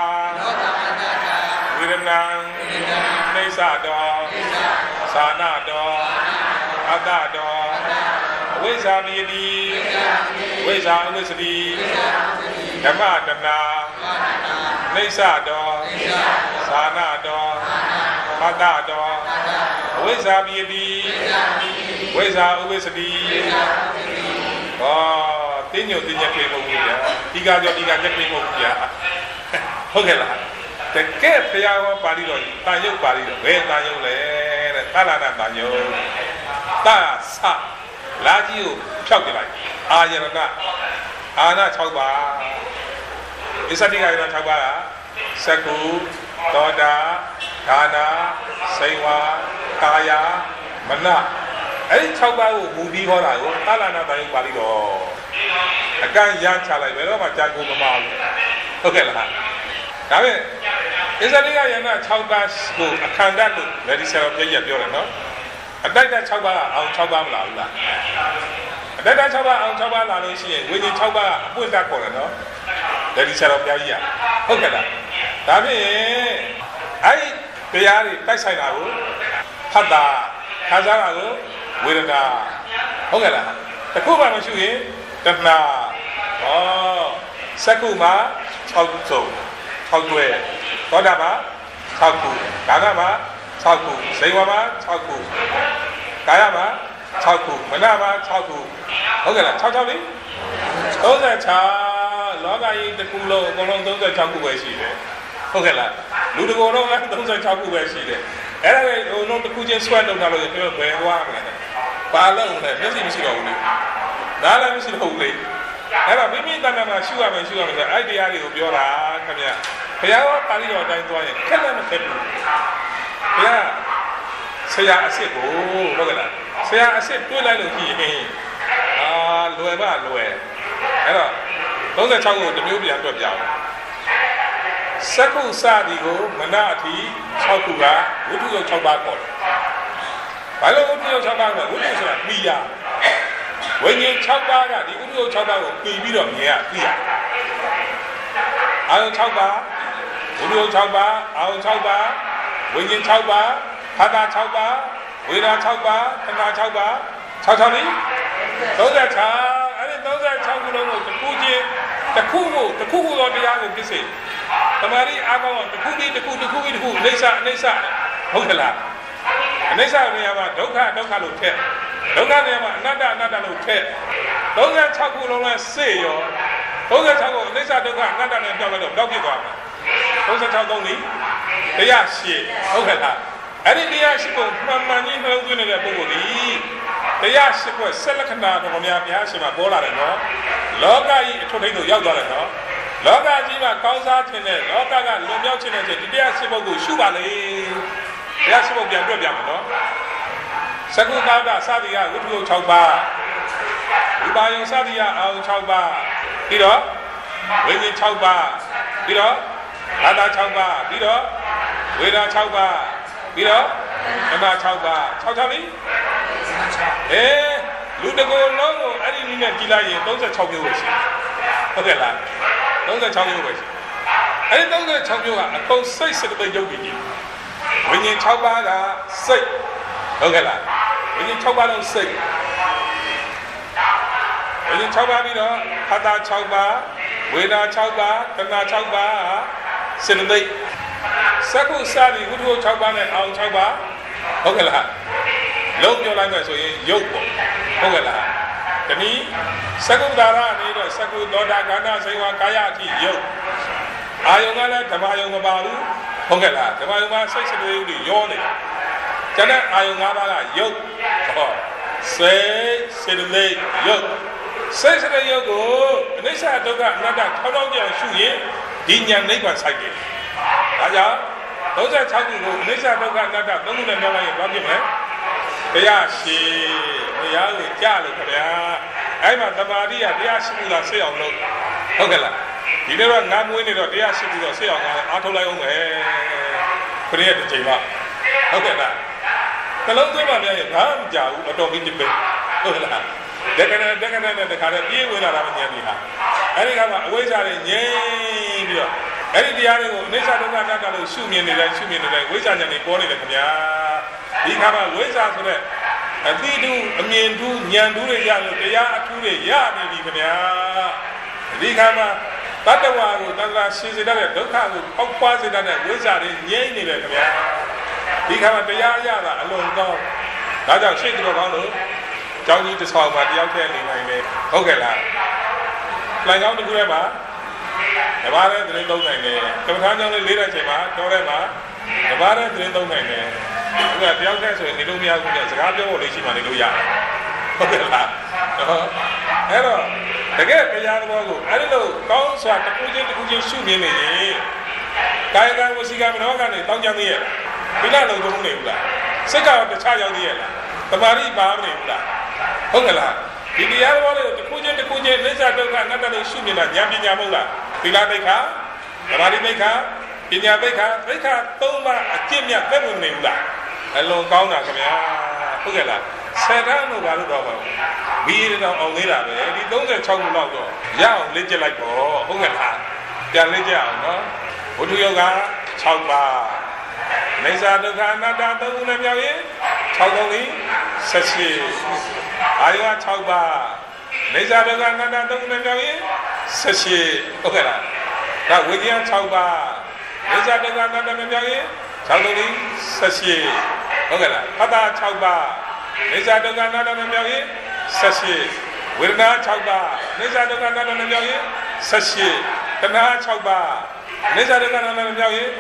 ဝိရဏံနေသတောသာနာတောပတ္တတောဝိဇ္ဇာပိယတိဝိဇ္ဇာဥပ္ပစ္စတိဓမ္မတနာနေသတောသာနာတောပတ္တတောဝိဇ္ဇာပိယတိဝိဇ္ဇာဥပ္ပစ္စတိဟောတင်းညိုတင်းညက်ပြေမဟုတ်ဘူးဗျာဒီကကြောဒီကညက်ပြေမဟုတ်ဘူးဗျာဟုတ်ကဲ့လားတကယ်ဘုရားဟောပါဠိတော်တန်ရုပ်ပါဠိတော်ဘယ်တန်ရုပ်လဲတဲ့သာလနာတန်ရုပ်သလာကြီးကိုဖြောက်ပြလိုက်အာယရဏအာနာ6ပါးဒီစတိကရဏ6ပါးကသက္ကုသောတာဒါနာစိဝါကာယမနအဲ့ဒီ6ပါးကိုမူပြီးဟောတာကိုသာလနာတန်ရုပ်ပါဠိတော်အကန့်ရချလိုက်ဘယ်တော့မှကြာကိုမမဘူးဟုတ်ကဲ့လားဒါပဲအစ္စရိယယနာ6ပါးကိုအခန္ဓာလို့ဗေဒီဆရာပြည့်ရပြောတယ်နော်အတိုက်တာ6ပါးကအောင်6ပါးမလားဘူးလားအတိုက်တာ6ပါးအောင်6ပါးလာလို့ရှိရင်ဝိညာဉ်6ပါးကအပွင့်တတ်ခေါ်တယ်နော်ဗေဒီဆရာပြကြီးရဟုတ်ကဲ့လားဒါဖြင့်အဲ့ဒီတရားတွေတိုက်ဆိုင်တာကိုဖတ်တာခံစားတာကိုဝေဒနာဟုတ်ကဲ့လားတခုမှမရှိရင်တဏှာဩစက္ကုမှာ6စုံ6တွဲသောတာမှာ6ခုဒါနမှာ6ခုဇေဝမှာ6ခုကာယမှာ6ခုမနမှာ6ခုဟုတ်ကဲ့လား6လေ36လောကကြီးတစ်ခုလုံးအကုန်လုံး36ခုပဲရှိတယ်ဟုတ်ကဲ့လားလူတစ်ကိုယ်လုံးလည်း36ခုပဲရှိတယ်အဲ့ဒါပဲဟိုလုံးတစ်ခုချင်းဆွဲလုပ်တာလို့ပြောဘယ်သွားမလဲပါလို့လည်းမျက်စိမရှိတော့ဘူးလေဒါလည်းမရှိတော့ဘူးလေအဲ့တော့မိမိတဏ္ဍာမှာရှုရမယ်ဆိုအဲ့တရားတွေကိုပြောတာခင်ဗျဘုရားဟောပါဠိတော်အတိုင်းသွားရင်ခက်လည်းမခက်ဘူးဘုရားဆရာအစ်စ်ကိုဟုတ်ကဲ့လားဆရာအစ်စ်တွေးလိုက်လို့ရှိရင်လွယ်ပါလွယ်အဲ့တော့36ကိုတစ်မျိုးပြန်တွက်ပြအောင်စက္ခုစသည်ကိုမနအထိ6ခုကဝိတုယုတ်6ပါးခေါ်တယ်ဘာလို့ဝိတုယုတ်6ပါးလဲဝိတုဆိုတာမိရဝိညာဉ်6ပါးကဒီဝိတုယုတ်6ပါးကိုပြီးပြီးတော့မြင်ရသိရအာယုံ6ပါးဝိတုယုတ်6ပါးအာယုံ6ပါးဝိညာဉ်6ပါးဖာတာ6ပါးဝေဒနာ6ပါးခန္ဓာ6ပါး6လေ36အဲ့ဒီ36ခုလုံးကိုတစ်ခုချင်းတစ်ခုတော့တရားကိုဖြစ်စေတမာရီအာကောတစ်ခုပြီးတစ်ခုအိဋ္ဌဟုတ်ကလားအိဋ္ဌနေရာမှာဒုက္ခလို့ထက်ဒုက္ခနေရာမှာအနတ္တလို့ထက်36ခုလုံးလဲစေရော36ကိုအိဋ္ဌဒုက္ခအနတ္တနဲ့ပြောက်လိုက်တော့တောက်ပြသွားမှာ36သုံးနေတရားရှိဟုတ်ကဲ့လားအဲ့ဒီတရားရှိကိုမှန်မှန်ကြီးနှလုံးသွင်းနေတဲ့ပုဂ္ဂိုလ်ဒီတရားရှိကိုဆက်လက္ခဏာတော်များများရှိမှပေါ်လာတယ်နော်လောကကြီးအထွတ်ထိပ်ကိုရောက်သွားတယ်နော်လောကကြီးမှာကောင်းစားခြင်းနဲ့လောကကလွန်မြောက်ခြင်းနဲ့ဒီတရားရှိပုဂ္ဂိုလ်ရှုပါလေတရားရှိပုဂ္ဂိုလ်ပြန်တွေ့ပြမယ်နော်သက္ကုတာဒစသည်ကဝိတုယုတ်6ပါးဝိပါယုံစသည်ကအာယုံ6ပါးပြီးတော့ဝိညာဉ်6ပါးပြီးတော့ဘာသာ6ပါးပြီးတော့ဝေဒနာ6ပါးပြီးတော့ဓမ္မ6ပါး6လေလူတကိုယ်လုံးကိုအဲ့ဒီနည်းနဲ့ကြည်လိုက်ရင်36မျိုးပဲရှိဟုတ်ကဲ့လား36မျိုးပဲရှိအဲ့ဒီ36မျိုးကအကုန်စိတ်စတဲ့ရုပ်ကြီးဝိညာဉ်6ပါးကစိတ်ဟုတ်ကဲ့လားဝိညာဉ်6ပါးလုံးစိတ်ဝိညာဉ်6ပါးပြီးတော့ဖာတာ6ပါးဝေဒနာ6ပါးတဏှာ6ပါးစေတသိက်စက္ခုစသည်ဝိတုယုတ်6ပါးနဲ့အာယုံ6ပါးဟုတ်ကဲ့လားလုံးပြောလိုက်မယ်ဆိုရင်ရုပ်ပေါ့ဟုတ်ကဲ့လားတနည်းစက္ခုတာရအနေနဲ့စက္ခုသောတာကန္နာစေဝကာယအထိရုပ်အာယုံကလည်းဓမ္မယုံမပါဘူးဟုတ်ကဲ့လားဓမ္မယုံမှာစိတ်စတွေးတွေရောနေတယ်ကျန်တဲ့အာယုံ၅ပါးကရုပ်ဟောစေတသိက်ရုပ်စိတ်စတဲ့ရုပ်ကိုအနိစ္စဒုက္ခအနတ္တထောင်းထောင်းကြံရှုရင်ဒီဉာဏ်နိဗ္ဗာန်ဆိုင်တယ်ဒါကြောင့် 36ခုကိုအိဋ္ဌဒုက္ခအနတ္တ3ခုနဲ့ပြောလိုက်ရင်ဘာဖြစ်မလဲတရားရှိတရားကိုကြားလို့ခင်ဗျာအဲ့မှာသမာဓိကတရားရှိမှုလားစိတ်အောင်လို့ဟုတ်ကဲ့လားဒီနေ့တော့နားမွေးနေတော့တရားရှိပြီးတော့စိတ်အောင်အားထုတ်လိုက်အောင်ပဲခရီးရဲ့တစ်ချိန်ပါဟုတ်ကဲ့လားကလုံးသွင်းမှများရင်ဘာမှမကြောက်ဘူးအတော်ကြီးတစ်ပိဟုတ်လားတက္ကနာတခါတည်းပြေးဝင်လာတာမဉာဏ်ပြီဟာအဲ့ဒီကမှအဝိဇ္ဇာတွေငြိမ်းပြီးတော့အဲ့ဒီတရားတွေကိုအနိစ္စဒုက္ခအနတ္တလို့ရှုမြင်နေတယ်ဝိဇ္ဇာဉာဏ်တွေပေါ်နေတယ်ခင်ဗျာဒီခါမှာဝိဇ္ဇာဆိုတဲ့အသိတူအမြင်တူဉာဏ်တူတွေရလို့တရားအထူးတွေရနေပြီခင်ဗျာဒီခါမှာတတ္တဝါကိုတက္ကရှင်းစေတဲ့ဒုက္ခကိုပေါက်ပွားစေတဲ့ဝိဇ္ဇာတွေငြိမ်းနေတယ်ခင်ဗျာဒီခါမှာတရားရတာအလုံးကောင်းဒါကြောင့်ရှေ့တော်ကောင်းလို့ကျောင်းကြီးတစ်ဆောင်မှာတယောက်တည်းနေနိုင်တယ်ဟုတ်ကဲ့လားလိုင်ကောင်းတစ်ခုထဲမှာတပါးတဲ့သတင်းသုံးနိုင်တယ်ကမ္ဘာကျောင်းလေးလေးတဲ့ချိန်မှာတော်ထဲမှာတပါးတဲ့သတင်းသုံးနိုင်တယ်အခုကတယောက်တည်းဆိုရင်နေလို့မရဘူးနဲ့စကားပြောဖို့လေးရှိမှနေလို့ရတယ်ဟုတ်ကဲ့လားအဲ့တော့တကယ်တရားသဘောကိုအဲ့ဒီလိုကောင်းစွာတစ်ခုချင်းရှုမြင်နေရင်ကာယကံဝစီကံမနောကံတွေတောင်းကြသေးရဲ့ဒီလားလုံးလုံးနေဘူးလားစိတ်ကတော့တခြားရောက်သေးရဲ့လားတမာရီပါမနေဘူးလားဟုတ်ကဲ့လားဒီတရားတော်လေးကိုတစ်ခုချင်းအိဋ္ဌဒုက္ခအနတ္တလို့ရှုမြင်တာဉာဏ်ပညာမဟုတ်လားသီလသိက္ခာသမာဓိသိက္ခာပညာသိက္ခာ3ပါးအကျင့်မြတ်သက်ဝင်နေဘူးလားအလွန်ကောင်းတာခင်ဗျာဟုတ်ကဲ့လားဆယ်တန်းလို့ဘာလို့တော့ပါဘီးတော့အောင်သေးတာပဲဒီ36ခုလောက်တော့ရအောင်လေ့ကျက်လိုက်ပေါ့ဟုတ်ကဲ့လားပြန်လေ့ကျက်အောင်နော်ဘုဒ္ဓယောဂ6ပါးအိဋ္ဌဒုက္ခအနတ္တ3ခုနဲ့မြောက်ရင်6သုံးလေး18အာယော6ပါးအိဋ္ဌဒုက္ခအနတ္တ3ခုနဲ့မြောက်ရင်18ဟုတ်ကဲ့လားဒါဝိညာဉ်6ပါးအိဋ္ဌဒုက္ခအနတ္တနဲ့မြောက်ရင်6သုံးလေး18ဟုတ်ကဲ့လားဖတ်တာ6ပါးအိဋ္ဌဒုက္ခအနတ္တနဲ့မြောက်ရင်18ဝေဒနာ6ပါးအိဋ္ဌဒုက္ခအနတ္တနဲ့မြောက်ရင်18တဏှာ6ပါးအိဋ္ဌဒုက္ခအနတ္တနဲ့မြောက်ရင်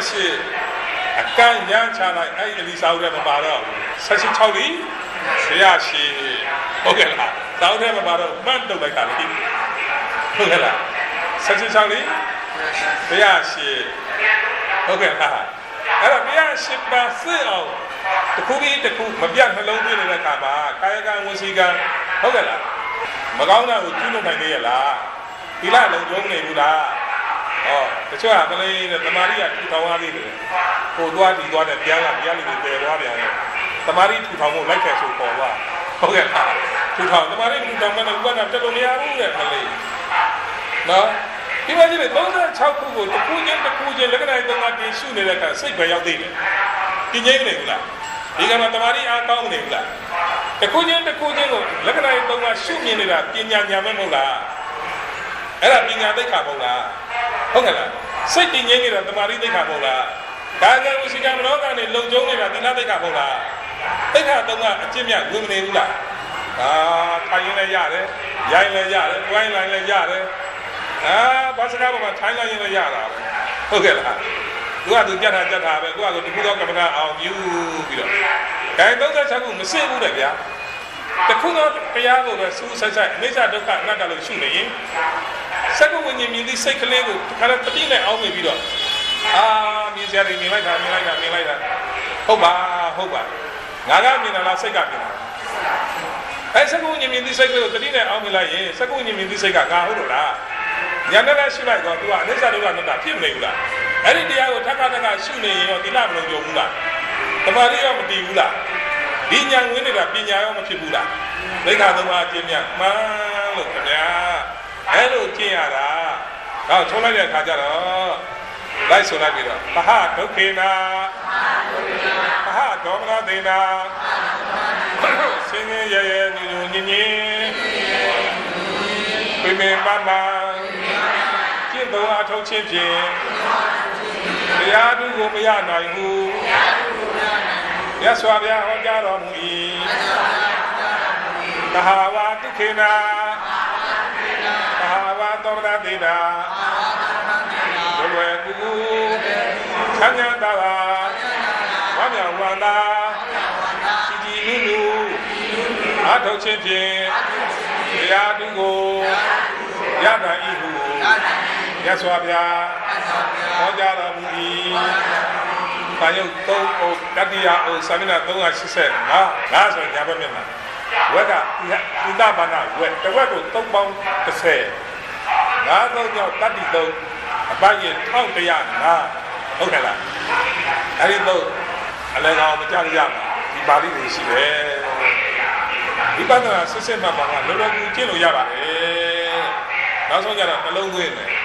18အကန့်ညံချလိုက်အဲ့ဒီအလီစာအုပ်ထဲမှာပါတော့16လီတရားရှိဟုတ်ကဲ့လားစာအုပ်ထဲမှာပါတော့မှတ်တုတ်လိုက်တာလေဟုတ်ကဲ့လား16လီတရားရှိဟုတ်ကဲ့လားအဲ့တော့တရားရှိပါစေအောင်တစ်ခုပြီးတစ်ခုမပြတ်နှလုံးသွင်းနေတဲ့အခါမှာကာယကံဝစီကံဟုတ်ကဲ့လားမကောင်းတာကိုကျူးလွန်နိုင်နေရလားသီလလုံးလုံးနေဘူးလားတချို့ကမလေးတဲ့တမာရီကထူထောင်ရသေးတယ်ဟိုသွားဒီသွားတဲ့ပြန်လာပြန်လေးတွေပယ်သွားပြန်တယ်တမာရီထူထောင်ဖို့လိုက်ခဲ့ဆိုပေါ်သွားဟုတ်ကဲ့လားထူထောင်တမာရီထူထောင်မဲ့ဥပဒေတက်လို့မရဘူးတဲ့မလေးနော်ဒီမှာကြီး36ခုကိုတစ်ခုချင်းလက္ခဏာသုံးပါးတင်ရှုနေတဲ့အခါစိတ်ပဲရောက်သေးတယ်ဒီငြိမ့်နေဘူးလားဒီကမှာတမာရီအားကောင်းနေဘူးလားတစ်ခုချင်းကိုလက္ခဏာသုံးပါးရှုမြင်နေတာပညာဉာဏ်မဲ့မဟုတ်လားအဲ့ဒါပညာသိက္ခာမဟုတ်လားဟုတ်ကဲ့လားစိတ်တည်ငြိမ်နေတာတမာရီသိက္ခာမဟုတ်လားကာယဝစီကံမနောကံနဲ့လုံကျုံနေတာသီလသိက္ခာမဟုတ်လားသိက္ခာသုံးပါးအကျင့်မြတ်ဝင်မနေဘူးလားထိုင်ရင်လည်းရတယ်ရိုင်းလည်းရတယ်တွိုင်းလည်းရတယ်ဘာစကားပေါ်မှာထိုင်လိုက်ရင်လည်းရတာပဲဟုတ်ကဲ့လားသူကြက်တာပဲကိုကတခုတော့ကမ္မနာအောင်ယူပြီးတော့ဂိုင်း36ခုမစစ်ဘူးတဲ့ဗျာတခုတော့တရားကိုပဲစူးဆက်အိဋ္ဌဒုက္ခအနတ္တလို့ရှုနေရင်စက္ကဝိညာဉ်မြင်သည့်စိတ်ကလေးကိုတခါတော့တတိနဲ့အောင်းနေပြီးတော့မြင်စရာတွေမြင်လိုက်တာဟုတ်ပါငါကမြင်တာလားစိတ်ကမြင်တာအဲ့စက္ကဝိညာဉ်မြင်သည့်စိတ်ကလေးကိုတတိနဲ့အောင်းနေလိုက်ရင်စက္ကဝိညာဉ်မြင်သည့်စိတ်ကငါဟုတ်လို့လားဉာဏ်နဲ့ရှုလိုက်တော့ तू ကအနိစ္စဒုက္ခအနတ္တဖြစ်မနေဘူးလားအဲ့ဒီတရားကိုထပ်ရှုနေရင်ရောသီလမလုံးကြဘူးလားတမာရီရောမတည်ဘူးလားဒီဉာဏ်ဝင်နေတာပညာရောမဖြစ်ဘူးလားသိက္ခာသုံးပါးအကျင့်မြတ်မှန်လို့ခင်ဗျာအဲ့လိုကျင့်ရတာတော့ထုံးလိုက်တဲ့အခါကျတော့လိုက်ဆိုလိုက်ပြီးတော့သဟဒုက္ခေနာသဟဒေါမနသေနာစင်ငယ်ရဲညီညင်ပြင်းမကျင့်တော်အထောက်ချင်းဖြင့်တရားသူကိုမရနိုင်ဘူးမြတ်စွာဘုရားဟောကြားတော်မူ၏သဟဝါဒုက္ခေနာသဟဝါသောမနသေနာလွယ်ကူချမ်းသာတာဝမ်းမြောက်ဝမ်းသာကြည်နူးအထောက်ချင်းဖြင့်တရားသူကိုရနိုင်၏ဟုမြတ်စွာဘုရားဟောကြားတော်မူ၏တန်ရုပ်3တတိယစာမျက်နှာ385ငါဆိုညာဘက်မျက်နှာဝက်ကသီလဘာနာဝက်တစ်ဝက်ကို3ပေါင်း30ငါသုံးကြောင့်တတိ3အပိုင်ရ1105ဟုတ်ကဲ့လားအဲ့ဒီတော့အလဲကောင်မကြရမှာဒီပါဠိတွေရှိတယ်ဒီပဒနာစစ်စစ်မှန်မှန်ကလောလောကူကျင့်လို့ရပါတယ်နောက်ဆုံးကြတော့နှလုံးသွင်းတယ်